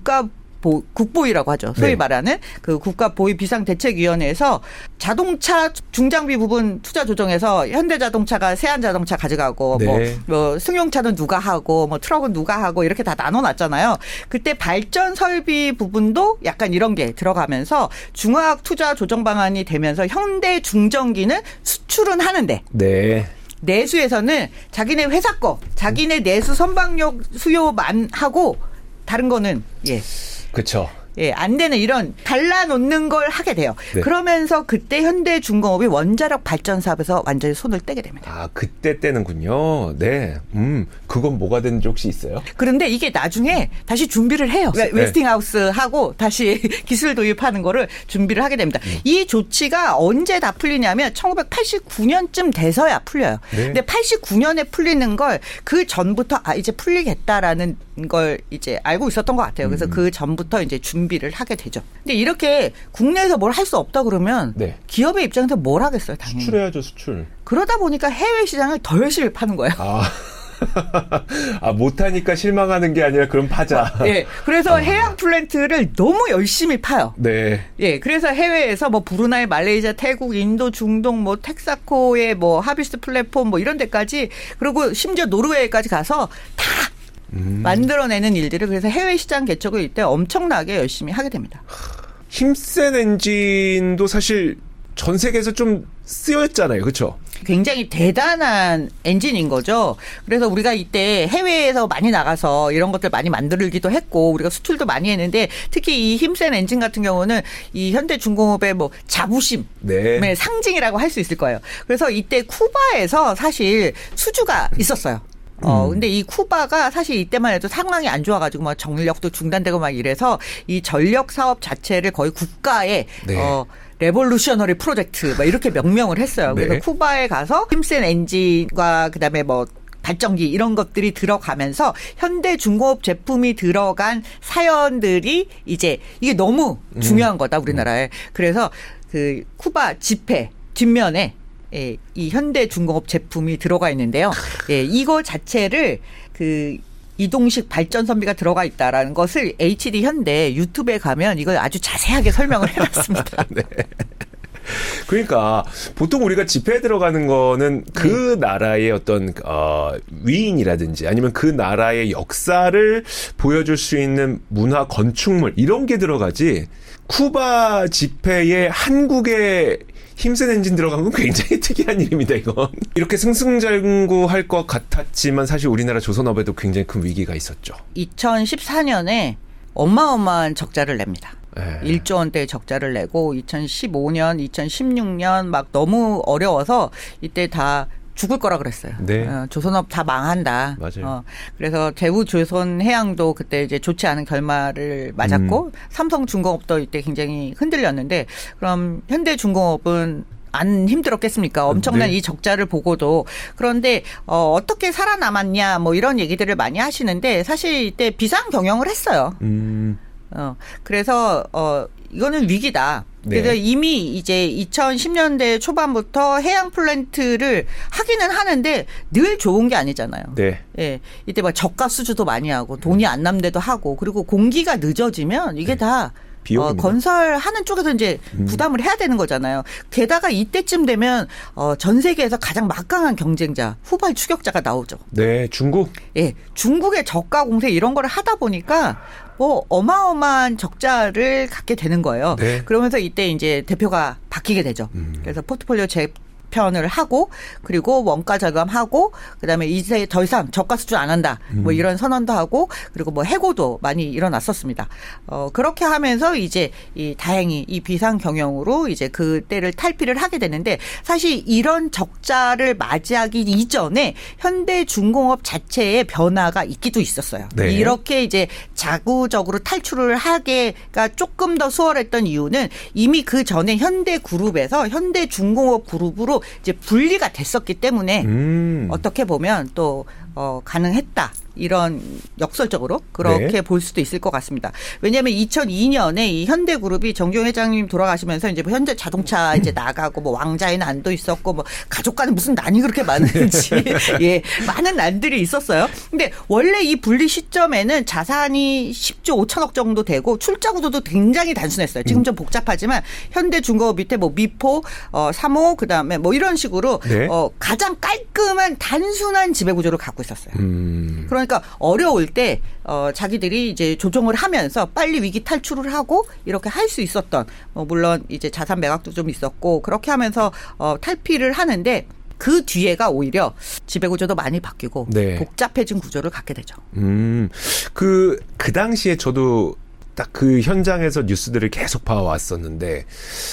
국보위라고 하죠. 소위 네. 말하는 그 국가보위 비상대책위원회에서 자동차 중장비 부분 투자 조정해서 현대자동차가 세안자동차 가져가고 네. 뭐 승용차는 누가 하고 뭐 트럭은 누가 하고 이렇게 다 나눠놨잖아요. 그때 발전 설비 부분도 약간 이런 게 들어가면서 중화학 투자 조정 방안이 되면서 현대 중전기는 수출은 하는데 네. 내수에서는 자기네 회사 거, 자기네 내수 선박력 수요만 하고 다른 거는 예. 그렇죠. 예, 안 되는 이런 갈라놓는 걸 하게 돼요. 네. 그러면서 그때 현대중공업이 원자력 발전 사업에서 완전히 손을 떼게 됩니다. 그때 떼는군요. 네. 그건 뭐가 되는지 혹시 있어요? 그런데 이게 나중에 다시 준비를 해요. 네. 웨스팅하우스하고 다시 기술 도입하는 거를 준비를 하게 됩니다. 이 조치가 언제 다 풀리냐면 1989년쯤 돼서야 풀려요. 네. 근데 89년에 풀리는 걸 그 전부터 이제 풀리겠다라는 걸 이제 알고 있었던 것 같아요. 그래서 그 전부터 이제 준비를 하게 되죠. 근데 이렇게 국내에서 뭘 할 수 없다 그러면 네. 기업의 입장에서 뭘 하겠어요, 당연히. 수출해야죠, 수출. 그러다 보니까 해외 시장을 더 열심히 파는 거예요. 못하니까 실망하는 게 아니라 그럼 파자. 예. 그래서 해양 플랜트를 너무 열심히 파요. 네. 예. 그래서 해외에서 뭐 브루나이, 말레이시아, 태국, 인도, 중동, 뭐 텍사코의 뭐 하비스트 플랫폼 뭐 이런 데까지 그리고 심지어 노르웨이까지 가서 다 만들어내는 일들을 그래서 해외 시장 개척을 이때 엄청나게 열심히 하게 됩니다. 힘센 엔진도 사실 전 세계에서 좀 쓰였잖아요. 그렇죠? 굉장히 대단한 엔진인 거죠. 그래서 우리가 이때 해외에서 많이 나가서 이런 것들 많이 만들기도 했고 우리가 수출도 많이 했는데 특히 이 힘센 엔진 같은 경우는 이 현대중공업의 뭐 자부심의 네. 상징이라고 할 수 있을 거예요. 그래서 이때 쿠바에서 사실 수주가 있었어요. 근데 이 쿠바가 사실 이때만 해도 상황이 안 좋아가지고 막 전력도 중단되고 막 이래서 이 전력 사업 자체를 거의 국가의 네. 레볼루셔너리 프로젝트 막 이렇게 명명을 했어요. 그래서 네. 쿠바에 가서 힘센 엔진과 그다음에 뭐 발전기 이런 것들이 들어가면서 현대중공업 제품이 들어간 사연들이 이제 이게 너무 중요한 거다 우리나라에. 그래서 그 쿠바 지폐 뒷면에 예, 이 현대중공업 제품이 들어가 있는데요. 예, 이거 자체를 그 이동식 발전 선비가 들어가 있다라는 것을 HD 현대 유튜브에 가면 이걸 아주 자세하게 설명을 해놨습니다. 네. 그러니까 보통 우리가 지폐에 들어가는 거는 그 나라의 어떤 위인이라든지 아니면 그 나라의 역사를 보여줄 수 있는 문화 건축물 이런 게 들어가지 쿠바 지폐에 한국의 힘센 엔진 들어간 건 굉장히 특이한 일입니다, 이건. 이렇게 승승장구할 것 같았지만 사실 우리나라 조선업에도 굉장히 큰 위기가 있었죠. 2014년에 어마어마한 적자를 냅니다. 1조 원대의 적자를 내고 2015년, 2016년 막 너무 어려워서 이때 다 죽을 거라 그랬어요. 네. 조선업 다 망한다. 맞아요. 그래서 대우조선해양도 그때 이제 좋지 않은 결말을 맞았고 삼성중공업도 이때 굉장히 흔들렸는데 그럼 현대중공업은 안 힘들었겠습니까? 엄청난 네. 이 적자를 보고도. 그런데 어떻게 살아남았냐 뭐 이런 얘기들을 많이 하시는데 사실 이때 비상 경영을 했어요. 그래서 이거는 위기다. 그래서 네. 이미 이제 2010년대 초반부터 해양 플랜트를 하기는 하는데 늘 좋은 게 아니잖아요. 네. 예. 이때 막 저가 수주도 많이 하고 돈이 안 남대도 하고 그리고 공기가 늦어지면 이게 네. 다 건설하는 쪽에서 이제 부담을 해야 되는 거잖아요. 게다가 이때쯤 되면 전 세계에서 가장 막강한 경쟁자, 후발 추격자가 나오죠. 네, 중국. 예, 중국의 저가 공세 이런 거를 하다 보니까 뭐 어마어마한 적자를 갖게 되는 거예요. 네. 그러면서 이때 이제 대표가 바뀌게 되죠. 그래서 포트폴리오 개편을 하고 그리고 원가 절감하고 그다음에 이제 더 이상 저가 수출 안 한다. 뭐 이런 선언도 하고 그리고 뭐 해고도 많이 일어났었습니다. 그렇게 하면서 이제 다행히 이 비상 경영으로 이제 그때를 탈피를 하게 되는데 사실 이런 적자를 맞이하기 이전에 현대중공업 자체의 변화가 있기도 있었어요. 네. 이렇게 이제 자구적으로 탈출을 하기가 조금 더 수월했던 이유는 이미 그 전에 현대그룹에서 현대중공업 그룹으로 이제 분리가 됐었기 때문에 어떻게 보면 또 가능했다. 이런 역설적으로 그렇게 네. 볼 수도 있을 것 같습니다. 왜냐하면 2002년에 이 현대그룹이 정기용 회장님 돌아가시면서 이제 뭐 현대 자동차 이제 나가고 뭐 왕자의 난도 있었고 뭐 가족 간에 무슨 난이 그렇게 많은지 예 많은 난들이 있었어요. 근데 원래 이 분리 시점에는 자산이 10조 5천억 정도 되고 출자 구조도 굉장히 단순했어요. 지금 좀 복잡하지만 현대중공업 밑에 뭐 미포, 삼호 그다음에 뭐 이런 식으로 네. 가장 깔끔한 단순한 지배 구조를 갖고 있었어요. 그러니까 어려울 때 자기들이 이제 조정을 하면서 빨리 위기 탈출을 하고 이렇게 할 수 있었던 물론 이제 자산 매각도 좀 있었고 그렇게 하면서 탈피를 하는데 그 뒤에가 오히려 지배구조도 많이 바뀌고 네. 복잡해진 구조를 갖게 되죠. 그 당시에 저도 딱 그 현장에서 뉴스들을 계속 봐왔었는데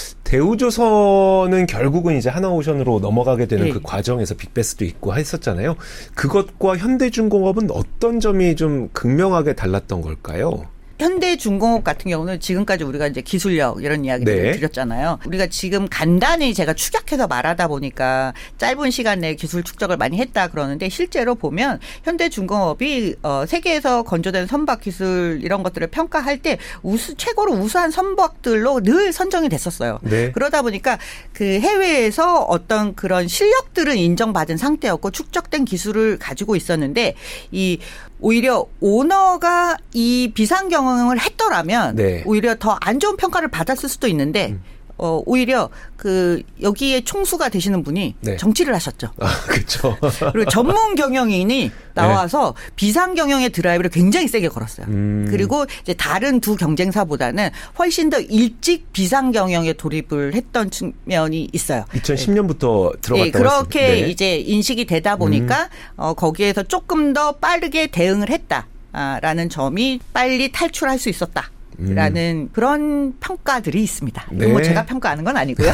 대우조선은 결국은 이제 하나오션으로 넘어가게 되는 네. 그 과정에서 빅베스도 있고 했었잖아요. 그것과 현대중공업은 어떤 점이 좀 극명하게 달랐던 걸까요? 현대중공업 같은 경우는 지금까지 우리가 이제 기술력 이런 이야기를 네. 드렸잖아요. 우리가 지금 간단히 제가 축약해서 말하다 보니까 짧은 시간 내에 기술 축적을 많이 했다 그러는데 실제로 보면 현대중공업이 세계에서 건조된 선박 기술 이런 것들을 평가할 때 최고로 우수한 선박들로 늘 선정이 됐었어요. 네. 그러다 보니까 그 해외에서 어떤 그런 실력들은 인정받은 상태였고 축적된 기술을 가지고 있었는데 오히려 오너가 이 비상 경영을 했더라면 네. 오히려 더 안 좋은 평가를 받았을 수도 있는데 오히려 여기에 총수가 되시는 분이 네. 정치를 하셨죠. 그렇죠. 그리고 전문 경영인이 나와서 네. 비상 경영의 드라이브를 굉장히 세게 걸었어요. 그리고 이제 다른 두 경쟁사보다는 훨씬 더 일찍 비상 경영에 돌입을 했던 측면이 있어요. 2010년부터 들어갔다고 네, 그렇게 네. 이제 인식이 되다 보니까 거기에서 조금 더 빠르게 대응을 했다라는 점이 빨리 탈출할 수 있었다. 라는 그런 평가들이 있습니다. 네. 뭐 제가 평가하는 건 아니고요.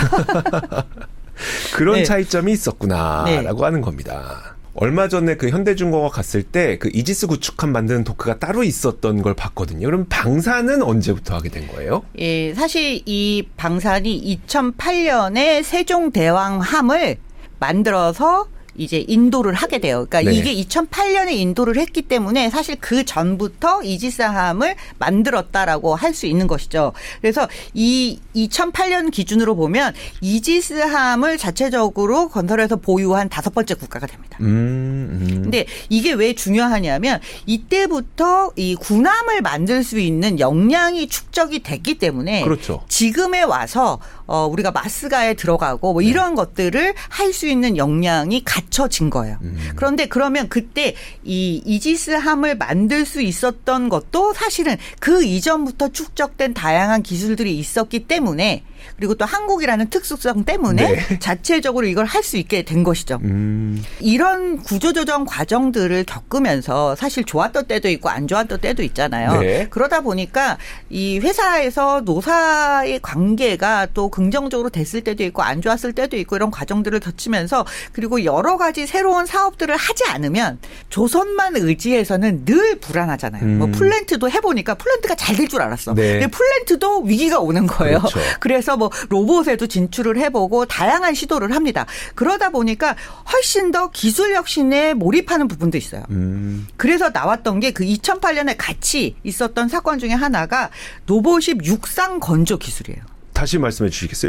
그런 네. 차이점이 있었구나라고 네. 하는 겁니다. 얼마 전에 그 현대중공업 갔을 때 그 이지스 구축함 만드는 도크가 따로 있었던 걸 봤거든요. 그럼 방산은 언제부터 하게 된 거예요? 예, 사실 이 방산이 2008년에 세종대왕함을 만들어서 이제 인도를 하게 돼요. 그러니까 네. 이게 2008년에 인도를 했기 때문에 사실 그 전부터 이지스함을 만들었다라고 할 수 있는 것이죠. 그래서 이 2008년 기준으로 보면 이지스함을 자체적으로 건설해서 보유한 5번째 국가가 됩니다. 근데 이게 왜 중요하냐면 이때부터 이 군함을 만들 수 있는 역량이 축적이 됐기 때문에 그렇죠. 지금에 와서 우리가 마스가에 들어가고 뭐 이런 것들을 할 수 있는 역량이 갖춰진 거예요. 그런데 그러면 그때 이 이지스함을 만들 수 있었던 것도 사실은 그 이전부터 축적된 다양한 기술들이 있었기 때문에 그리고 또 한국이라는 특수성 때문에 네. 자체적으로 이걸 할 수 있게 된 것이죠. 이런 구조조정 과정들을 겪으면서 사실 좋았던 때도 있고 안 좋았던 때도 있잖아요. 네. 그러다 보니까 이 회사에서 노사의 관계가 또 긍정적으로 됐을 때도 있고 안 좋았을 때도 있고 이런 과정들을 거치면서 그리고 여러 가지 새로운 사업들을 하지 않으면 조선만 의지해서는 늘 불안하잖아요. 뭐 플랜트도 해보니까 플랜트가 잘 될 줄 알았어. 네. 근데 플랜트도 위기가 오는 거예요. 그렇죠. 그래서 뭐 로봇에도 진출을 해보고 다양한 시도를 합니다. 그러다 보니까 훨씬 더 기술 혁신에 몰입하는 부분도 있어요. 그래서 나왔던 게 그 2008년에 같이 있었던 사건 중에 하나가 노보십 육상 건조 기술이에요. 다시 말씀해 주시겠어요?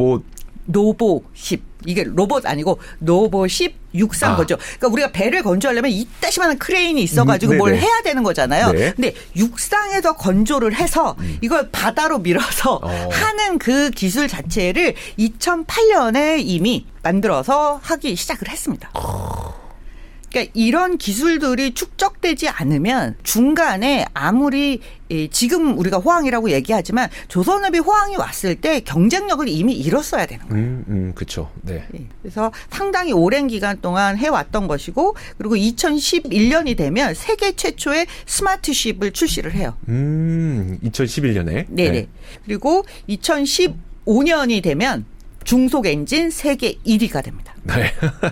노보십. 이게 로봇 아니고 노보십 육상 건조. 그러니까 우리가 배를 건조하려면 이따시만한 크레인이 있어가지고 뭘 해야 되는 거잖아요. 네. 근데 육상에서 건조를 해서 이걸 바다로 밀어서 하는 그 기술 자체를 2008년에 이미 만들어서 하기 시작을 했습니다. 그러니까 이런 기술들이 축적되지 않으면 중간에 아무리 지금 우리가 호황이라고 얘기하지만 조선업이 호황이 왔을 때 경쟁력을 이미 잃었어야 되는 거예요. 그렇죠. 네. 그래서 상당히 오랜 기간 동안 해왔던 것이고 그리고 2011년이 되면 세계 최초의 스마트쉽을 출시를 해요. 2011년에. 네네. 네. 그리고 2015년이 되면 중속 엔진 세계 1위가 됩니다. 네.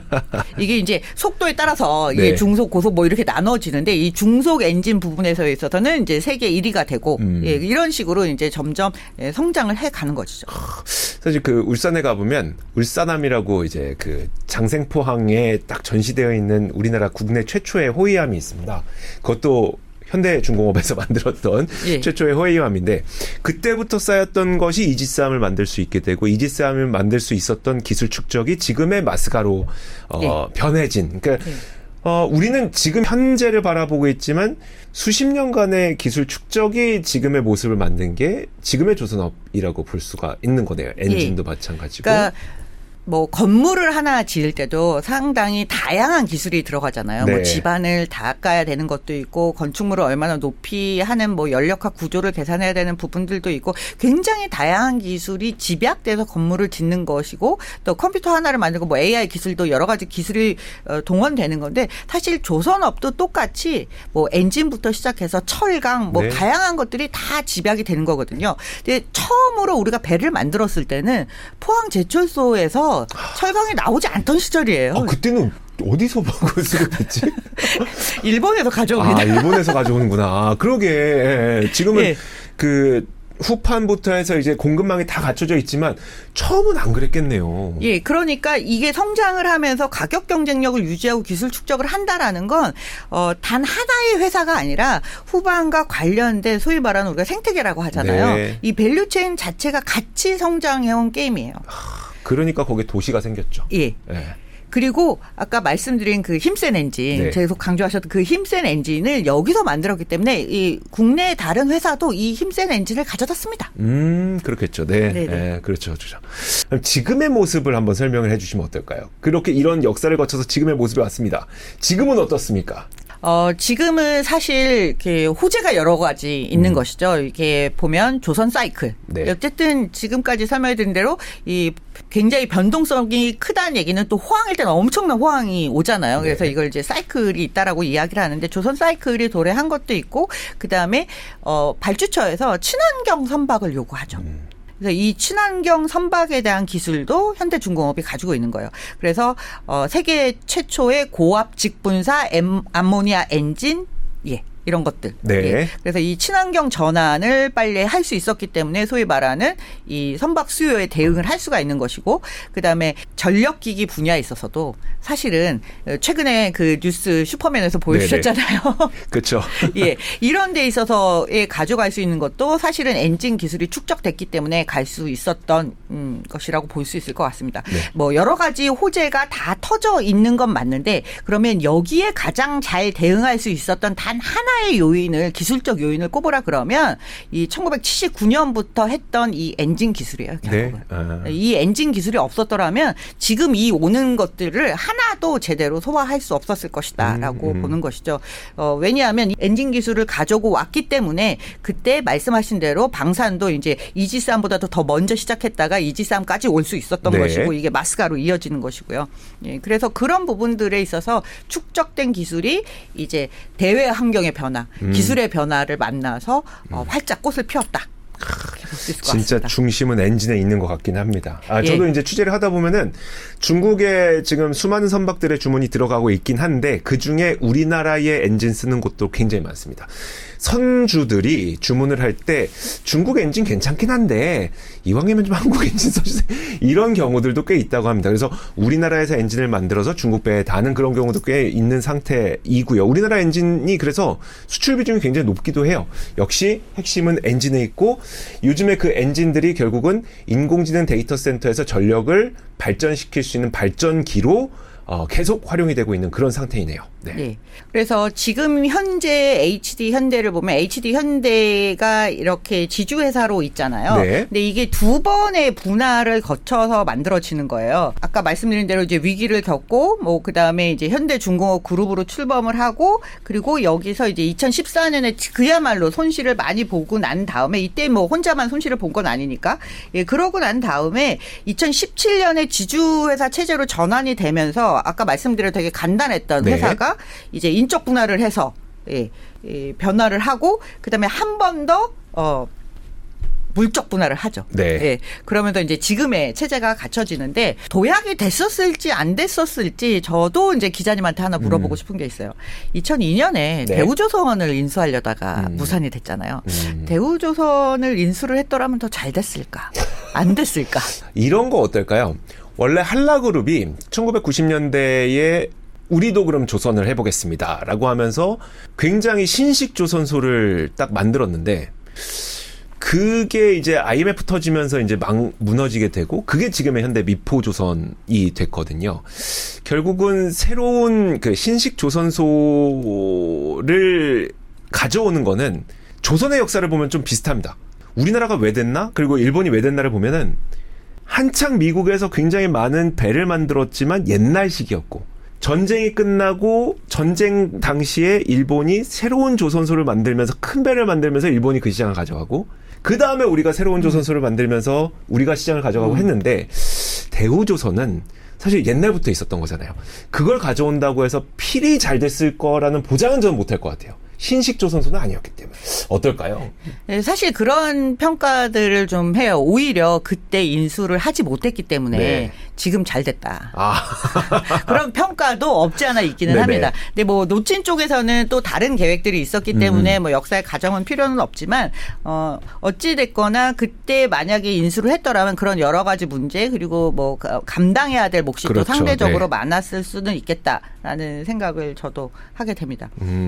이게 이제 속도에 따라서 이게 네. 중속, 고속 뭐 이렇게 나눠지는데 이 중속 엔진 부분에서 있어서는 이제 세계 1위가 되고 예, 이런 식으로 이제 점점 성장을 해 가는 것이죠. 사실 그 울산에 가보면 울산함이라고 이제 그 장생포항에 딱 전시되어 있는 우리나라 국내 최초의 호위함이 있습니다. 그것도 현대중공업에서 만들었던 예. 최초의 호위함인데 그때부터 쌓였던 것이 이지스함을 만들 수 있게 되고 이지스함을 만들 수 있었던 기술 축적이 지금의 마스가로 예. 변해진. 그러니까 우리는 지금 현재를 바라보고 있지만 수십 년간의 기술 축적이 지금의 모습을 만든 게 지금의 조선업이라고 볼 수가 있는 거네요. 엔진도 예. 마찬가지고. 그러니까 뭐 건물을 하나 지을 때도 상당히 다양한 기술이 들어가잖아요. 네. 뭐 집안을 닦아야 되는 것도 있고 건축물을 얼마나 높이 하는 뭐 연력학 구조를 계산해야 되는 부분들도 있고 굉장히 다양한 기술이 집약돼서 건물을 짓는 것이고 또 컴퓨터 하나를 만들고 뭐 AI 기술도 여러 가지 기술이 동원되는 건데 사실 조선업도 똑같이 뭐 엔진부터 시작해서 철강 뭐 네. 다양한 것들이 다 집약이 되는 거거든요. 근데 처음으로 우리가 배를 만들었을 때는 포항 제철소에서 철강이 나오지 않던 시절이에요. 그때는 어디서 그걸 됐지? 일본에서 가져옵니다. 일본에서 가져오는구나. 그러게. 지금은 예. 그 후판부터 해서 이제 공급망이 다 갖춰져 있지만 처음은 안 그랬겠네요. 예, 그러니까 이게 성장을 하면서 가격 경쟁력을 유지하고 기술 축적을 한다라는 건 단 하나의 회사가 아니라 후반과 관련된 소위 말하는 우리가 생태계라고 하잖아요. 네. 이 밸류체인 자체가 같이 성장해온 게임이에요. 그러니까 거기에 도시가 생겼죠. 예. 네. 그리고 아까 말씀드린 그 힘센 엔진, 네. 계속 강조하셨던 그 힘센 엔진을 여기서 만들었기 때문에 이 국내 다른 회사도 이 힘센 엔진을 가져다 씁니다. 그렇겠죠. 네. 네, 그렇죠. 그럼 지금의 모습을 한번 설명을 해 주시면 어떨까요? 그렇게 이런 역사를 거쳐서 지금의 모습이 왔습니다. 지금은 어떻습니까? 지금은 사실 이렇게 호재가 여러 가지 있는 것이죠. 이렇게 보면 조선 사이클. 네. 어쨌든 지금까지 설명해드린 대로 이 굉장히 변동성이 크다는 얘기는 또 호황일 때는 엄청난 호황이 오잖아요. 그래서 네. 이걸 이제 사이클이 있다라고 이야기를 하는데 조선 사이클이 도래한 것도 있고 그 다음에 발주처에서 친환경 선박을 요구하죠. 그래서 이 친환경 선박에 대한 기술도 현대중공업이 가지고 있는 거예요. 그래서 세계 최초의 고압 직분사 암모니아 엔진 이런 것들. 네. 예. 그래서 이 친환경 전환을 빨리 할 수 있었기 때문에 소위 말하는 이 선박 수요에 대응을 할 수가 있는 것이고 그다음에 전력기기 분야에 있어서도 사실은 최근에 그 뉴스 슈퍼맨에서 보여주셨잖아요. 그렇죠. 예. 이런 데 있어서에 가져갈 수 있는 것도 사실은 엔진 기술이 축적됐기 때문에 갈 수 있었던 것이라고 볼 수 있을 것 같습니다. 네. 뭐 여러 가지 호재가 다 터져 있는 건 맞는데 그러면 여기에 가장 잘 대응할 수 있었던 단 하나의 요인을 기술적 요인을 꼽으라 그러면 이 1979년부터 했던 이 엔진 기술이에요. 결국은. 네. 이 엔진 기술이 없었더라면 지금 이 오는 것들을 하나도 제대로 소화할 수 없었을 것이다라고 보는 것이죠. 왜냐하면 이 엔진 기술을 가지고 왔기 때문에 그때 말씀하신 대로 방산도 이제 이지스함보다도 더 먼저 시작했다가 이지스함까지 올 수 있었던 네. 것이고 이게 마스가로 이어지는 것이고요. 예, 그래서 그런 부분들에 있어서 축적된 기술이 이제 대외 환경의 변화, 기술의 변화를 만나서 활짝 꽃을 피웠다. 그렇게 볼 수 있을 것 진짜 같습니다. 중심은 엔진에 있는 것 같긴 합니다. 저도 이제 취재를 하다 보면은 중국에 지금 수많은 선박들의 주문이 들어가고 있긴 한데 그중에 우리나라의 엔진 쓰는 곳도 굉장히 많습니다. 선주들이 주문을 할 때 중국 엔진 괜찮긴 한데 이왕이면 좀 한국 엔진 써주세요. 이런 경우들도 꽤 있다고 합니다. 그래서 우리나라에서 엔진을 만들어서 중국 배에 다는 그런 경우도 꽤 있는 상태이고요. 우리나라 엔진이 그래서 수출 비중이 굉장히 높기도 해요. 역시 핵심은 엔진에 있고 요즘에 그 엔진들이 결국은 인공지능 데이터 센터에서 전력을 발전시킬 수 있는 발전기로 계속 활용이 되고 있는 그런 상태이네요. 네. 네. 그래서 지금 현재 HD 현대를 보면 HD 현대가 이렇게 지주회사로 있잖아요. 네. 근데 이게 두 번의 분할을 거쳐서 만들어지는 거예요. 아까 말씀드린 대로 이제 위기를 겪고 뭐 그다음에 이제 현대중공업 그룹으로 출범을 하고 그리고 여기서 이제 2014년에 그야말로 손실을 많이 보고 난 다음에 이때 뭐 혼자만 손실을 본 건 아니니까 예, 그러고 난 다음에 2017년에 지주회사 체제로 전환이 되면서 아까 말씀드린 되게 간단했던 네. 회사가 이제 인적 분할을 해서 변화를 하고 그다음에 한 번 더 물적 분할을 하죠. 네. 예. 그러면서 이제 지금의 체제가 갖춰지는데 도약이 됐었을지 안 됐었을지 저도 이제 기자님한테 하나 물어보고 싶은 게 있어요. 2002년에 네. 대우조선을 인수하려다가 무산이 됐잖아요. 대우조선을 인수를 했더라면 더 잘 됐을까? 안 됐을까? 이런 거 어떨까요? 원래 한라그룹이 1990년대에 우리도 그럼 조선을 해보겠습니다. 라고 하면서 굉장히 신식 조선소를 딱 만들었는데 그게 이제 IMF 터지면서 이제 무너지게 되고 그게 지금의 현대 미포조선이 됐거든요. 결국은 새로운 그 신식 조선소를 가져오는 거는 조선의 역사를 보면 좀 비슷합니다. 우리나라가 왜 됐나? 그리고 일본이 왜 됐나를 보면은 한창 미국에서 굉장히 많은 배를 만들었지만 옛날식이었고 전쟁이 끝나고 전쟁 당시에 일본이 새로운 조선소를 만들면서 큰 배를 만들면서 일본이 그 시장을 가져가고 그 다음에 우리가 새로운 조선소를 만들면서 우리가 시장을 가져가고 했는데 대우조선은 사실 옛날부터 있었던 거잖아요. 그걸 가져온다고 해서 필히 잘 됐을 거라는 보장은 저는 못할 것 같아요. 신식 조선소는 아니었기 때문에. 어떨까요? 네, 사실 그런 평가들을 좀 해요. 오히려 그때 인수를 하지 못했기 때문에 네. 지금 잘 됐다. 아. 그런 평가도 없지 않아 있기는 네네. 합니다. 근데 뭐 노친 쪽에서는 또 다른 계획들이 있었기 때문에 뭐 역사의 가정은 필요는 없지만 어찌 됐거나 그때 만약에 인수를 했더라면 그런 여러 가지 문제 그리고 뭐 감당해야 될 몫이 그렇죠. 또 상대적으로 네. 많았을 수는 있겠다라는 생각을 저도 하게 됩니다.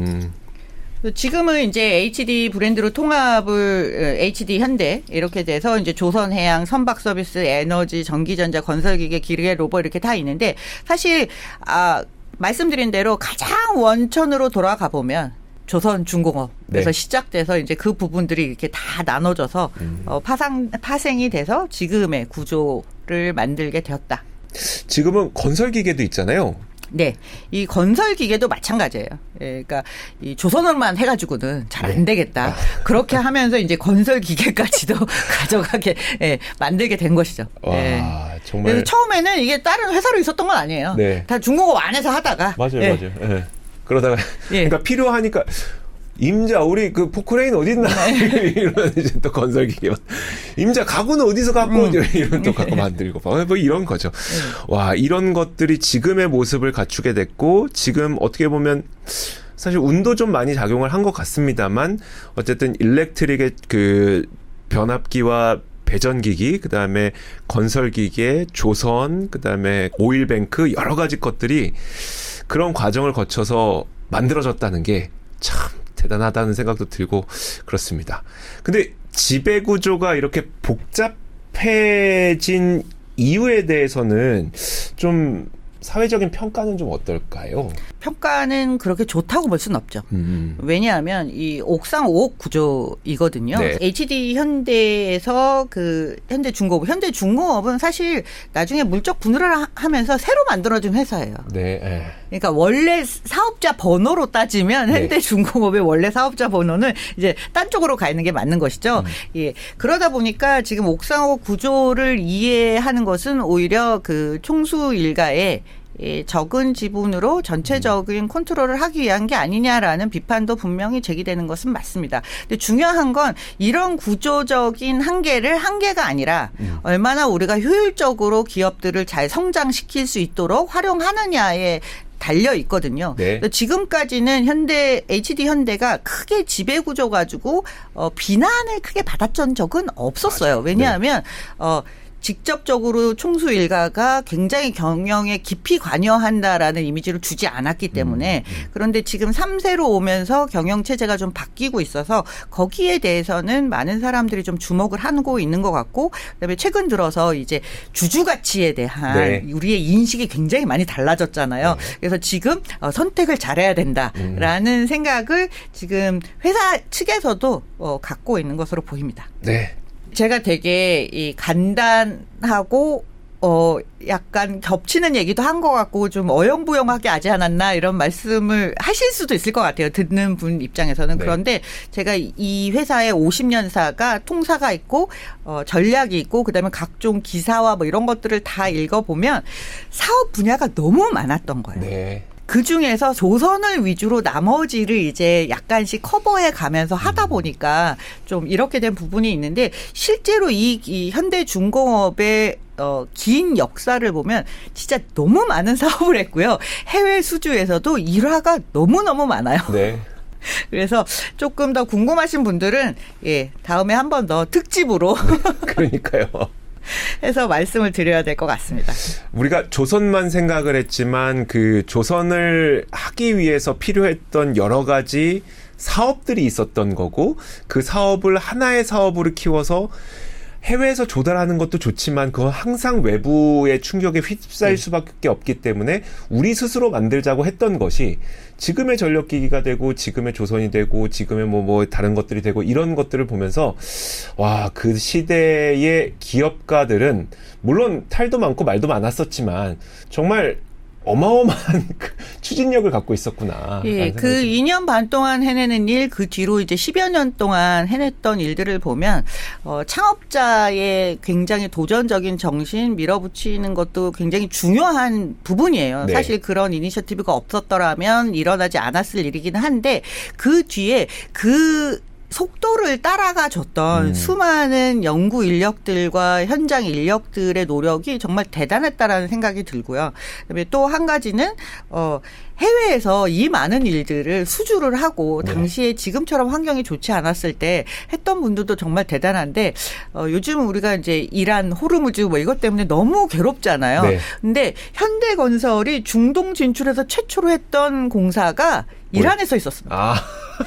지금은 이제 HD 브랜드로 통합을 HD 현대 이렇게 돼서 이제 조선해양, 선박서비스, 에너지, 전기전자, 건설기계, 기계, 로봇 이렇게 다 있는데 사실 말씀드린 대로 가장 원천으로 돌아가 보면 조선중공업에서 네. 시작돼서 이제 그 부분들이 이렇게 다 나눠져서 파생이 돼서 지금의 구조를 만들게 되었다. 지금은 건설기계도 있잖아요. 네. 이 건설 기계도 마찬가지예요. 예, 그러니까 이 조선업만 해가지고는 잘 안 되겠다. 그렇게 하면서 이제 건설 기계까지도 가져가게 만들게 된 것이죠. 와, 예. 정말. 그래서 처음에는 이게 다른 회사로 있었던 건 아니에요. 네. 다 중공업 안에서 하다가. 맞아요, 예. 맞아요. 예. 그러다가 예. 그러니까 필요하니까. 임자 우리 그 포크레인 어디 있나 이러면 이제 또 건설기계 임자 가구는 어디서 갖고 오죠 이러면 또 갖고 만들고 뭐 이런 거죠. 와 이런 것들이 지금의 모습을 갖추게 됐고 지금 어떻게 보면 사실 운도 좀 많이 작용을 한 것 같습니다만 어쨌든 일렉트릭의 그 변압기와 배전기기, 그 다음에 건설기계, 조선, 그 다음에 오일뱅크 여러 가지 것들이 그런 과정을 거쳐서 만들어졌다는 게 참 대단하다는 생각도 들고 그렇습니다. 근데 지배구조가 이렇게 복잡해진 이유에 대해서는 좀 사회적인 평가는 좀 어떨까요? 평가는 그렇게 좋다고 볼 수는 없죠. 왜냐하면 이 옥상 5옥 구조이거든요. 네. HD 현대에서 그 현대중공업은 사실 나중에 물적 분할을 하면서 새로 만들어진 회사예요. 네. 그러니까 원래 사업자 번호로 따지면 네. 현대중공업의 원래 사업자 번호는 이제 딴 쪽으로 가 있는 게 맞는 것이죠. 예. 그러다 보니까 지금 옥상 5옥 구조를 이해하는 것은 오히려 그 총수 일가의 적은 지분으로 전체적인 컨트롤을 하기 위한 게 아니냐라는 비판도 분명히 제기되는 것은 맞습니다. 근데 중요한 건 이런 구조적인 한계가 아니라 얼마나 우리가 효율적으로 기업들을 잘 성장시킬 수 있도록 활용하느냐에 달려 있거든요. 네. 지금까지는 HD 현대가 크게 지배구조 가지고 비난을 크게 받았던 적은 없었어요. 왜냐하면 직접적으로 총수 일가가 굉장히 경영에 깊이 관여한다라는 이미지를 주지 않았기 때문에 그런데 지금 3세로 오면서 경영 체제가 좀 바뀌고 있어서 거기에 대해서는 많은 사람들이 좀 주목을 하고 있는 것 같고 그다음에 최근 들어서 이제 주주 가치에 대한 네. 우리의 인식이 굉장히 많이 달라졌잖아요. 네. 그래서 지금 선택을 잘해야 된다라는 생각을 지금 회사 측에서도 갖고 있는 것으로 보입니다. 네. 제가 되게 이 간단하고 약간 겹치는 얘기도 한 것 같고 좀 어영부영하게 하지 않았나 이런 말씀을 하실 수도 있을 것 같아요. 듣는 분 입장에서는. 네. 그런데 제가 이 회사의 50년사가 통사가 있고 전략이 있고 그다음에 각종 기사와 뭐 이런 것들을 다 읽어보면 사업 분야가 너무 많았던 거예요. 네. 그 중에서 조선을 위주로 나머지를 이제 약간씩 커버해 가면서 하다 보니까 좀 이렇게 된 부분이 있는데 실제로 이 현대중공업의 긴 역사를 보면 진짜 너무 많은 사업을 했고요. 해외 수주에서도 일화가 너무너무 많아요. 네. 그래서 조금 더 궁금하신 분들은 예, 다음에 한 번 더 특집으로 그러니까요. 해서 말씀을 드려야 될 것 같습니다. 우리가 조선만 생각을 했지만 그 조선을 하기 위해서 필요했던 여러 가지 사업들이 있었던 거고 그 사업을 하나의 사업으로 키워서 해외에서 조달하는 것도 좋지만 그건 항상 외부의 충격에 휩싸일 수밖에 없기 때문에 우리 스스로 만들자고 했던 것이 지금의 전력기기가 되고 지금의 조선이 되고 지금의 뭐 다른 것들이 되고 이런 것들을 보면서 와, 그 시대의 기업가들은 물론 탈도 많고 말도 많았었지만 정말 어마어마한 추진력을 갖고 있었구나. 예, 그 2년 반 동안 해내는 일, 그 뒤로 이제 10여 년 동안 해냈던 일들을 보면, 창업자의 굉장히 도전적인 정신 밀어붙이는 것도 굉장히 중요한 부분이에요. 네. 사실 그런 이니셔티브가 없었더라면 일어나지 않았을 일이긴 한데, 그 뒤에 속도를 따라가 줬던 수많은 연구 인력들과 현장 인력들의 노력이 정말 대단했다라는 생각이 들고요. 그다음에 또 한 가지는 해외에서 이 많은 일들을 수주를 하고 당시에 지금처럼 환경이 좋지 않았을 때 했던 분들도 정말 대단한데 요즘 우리가 이제 이란 호르무즈 뭐 이것 때문에 너무 괴롭잖아요. 네. 근데 현대건설이 중동 진출해서 최초로 했던 공사가 이란에서 있었습니다. 아.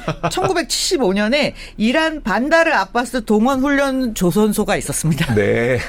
1975년에 이란 반다르 아바스 동원훈련 조선소가 있었습니다. 네.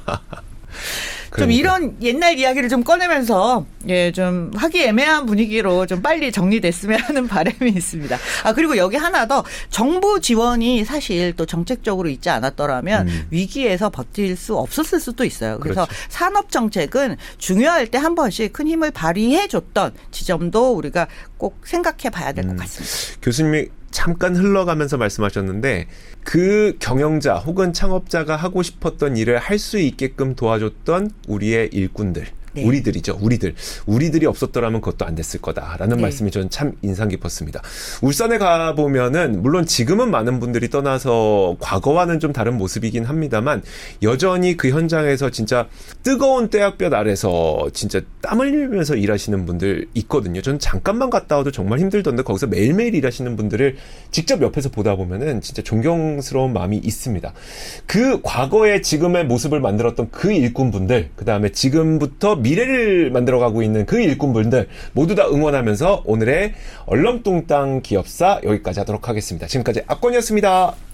좀 이런 옛날 이야기를 좀 꺼내면서 예, 좀 하기 애매한 분위기로 좀 빨리 정리됐으면 하는 바람이 있습니다. 아, 그리고 여기 하나 더 정부 지원이 사실 또 정책적으로 있지 않았더라면 위기에서 버틸 수 없었을 수도 있어요. 그래서 그렇죠. 산업 정책은 중요할 때 한 번씩 큰 힘을 발휘해 줬던 지점도 우리가 꼭 생각해 봐야 될 것 같습니다. 교수님이 잠깐 흘러가면서 말씀하셨는데 그 경영자 혹은 창업자가 하고 싶었던 일을 할 수 있게끔 도와줬던 우리의 일꾼들. 네. 우리들이죠. 우리들이 없었더라면 그것도 안 됐을 거다라는 말씀이 저는 참 인상 깊었습니다. 울산에 가보면은 물론 지금은 많은 분들이 떠나서 과거와는 좀 다른 모습이긴 합니다만 여전히 그 현장에서 진짜 뜨거운 떼약볕 아래서 진짜 땀 흘리면서 일하시는 분들 있거든요. 저는 잠깐만 갔다 와도 정말 힘들던데 거기서 매일매일 일하시는 분들을 직접 옆에서 보다 보면은 진짜 존경스러운 마음이 있습니다. 그 과거의 지금의 모습을 만들었던 그 일꾼분들, 그 다음에 지금부터 미래를 만들어가고 있는 그 일꾼분들 모두 다 응원하면서 오늘의 얼렁뚱땅 기업사 여기까지 하도록 하겠습니다. 지금까지 압권이었습니다.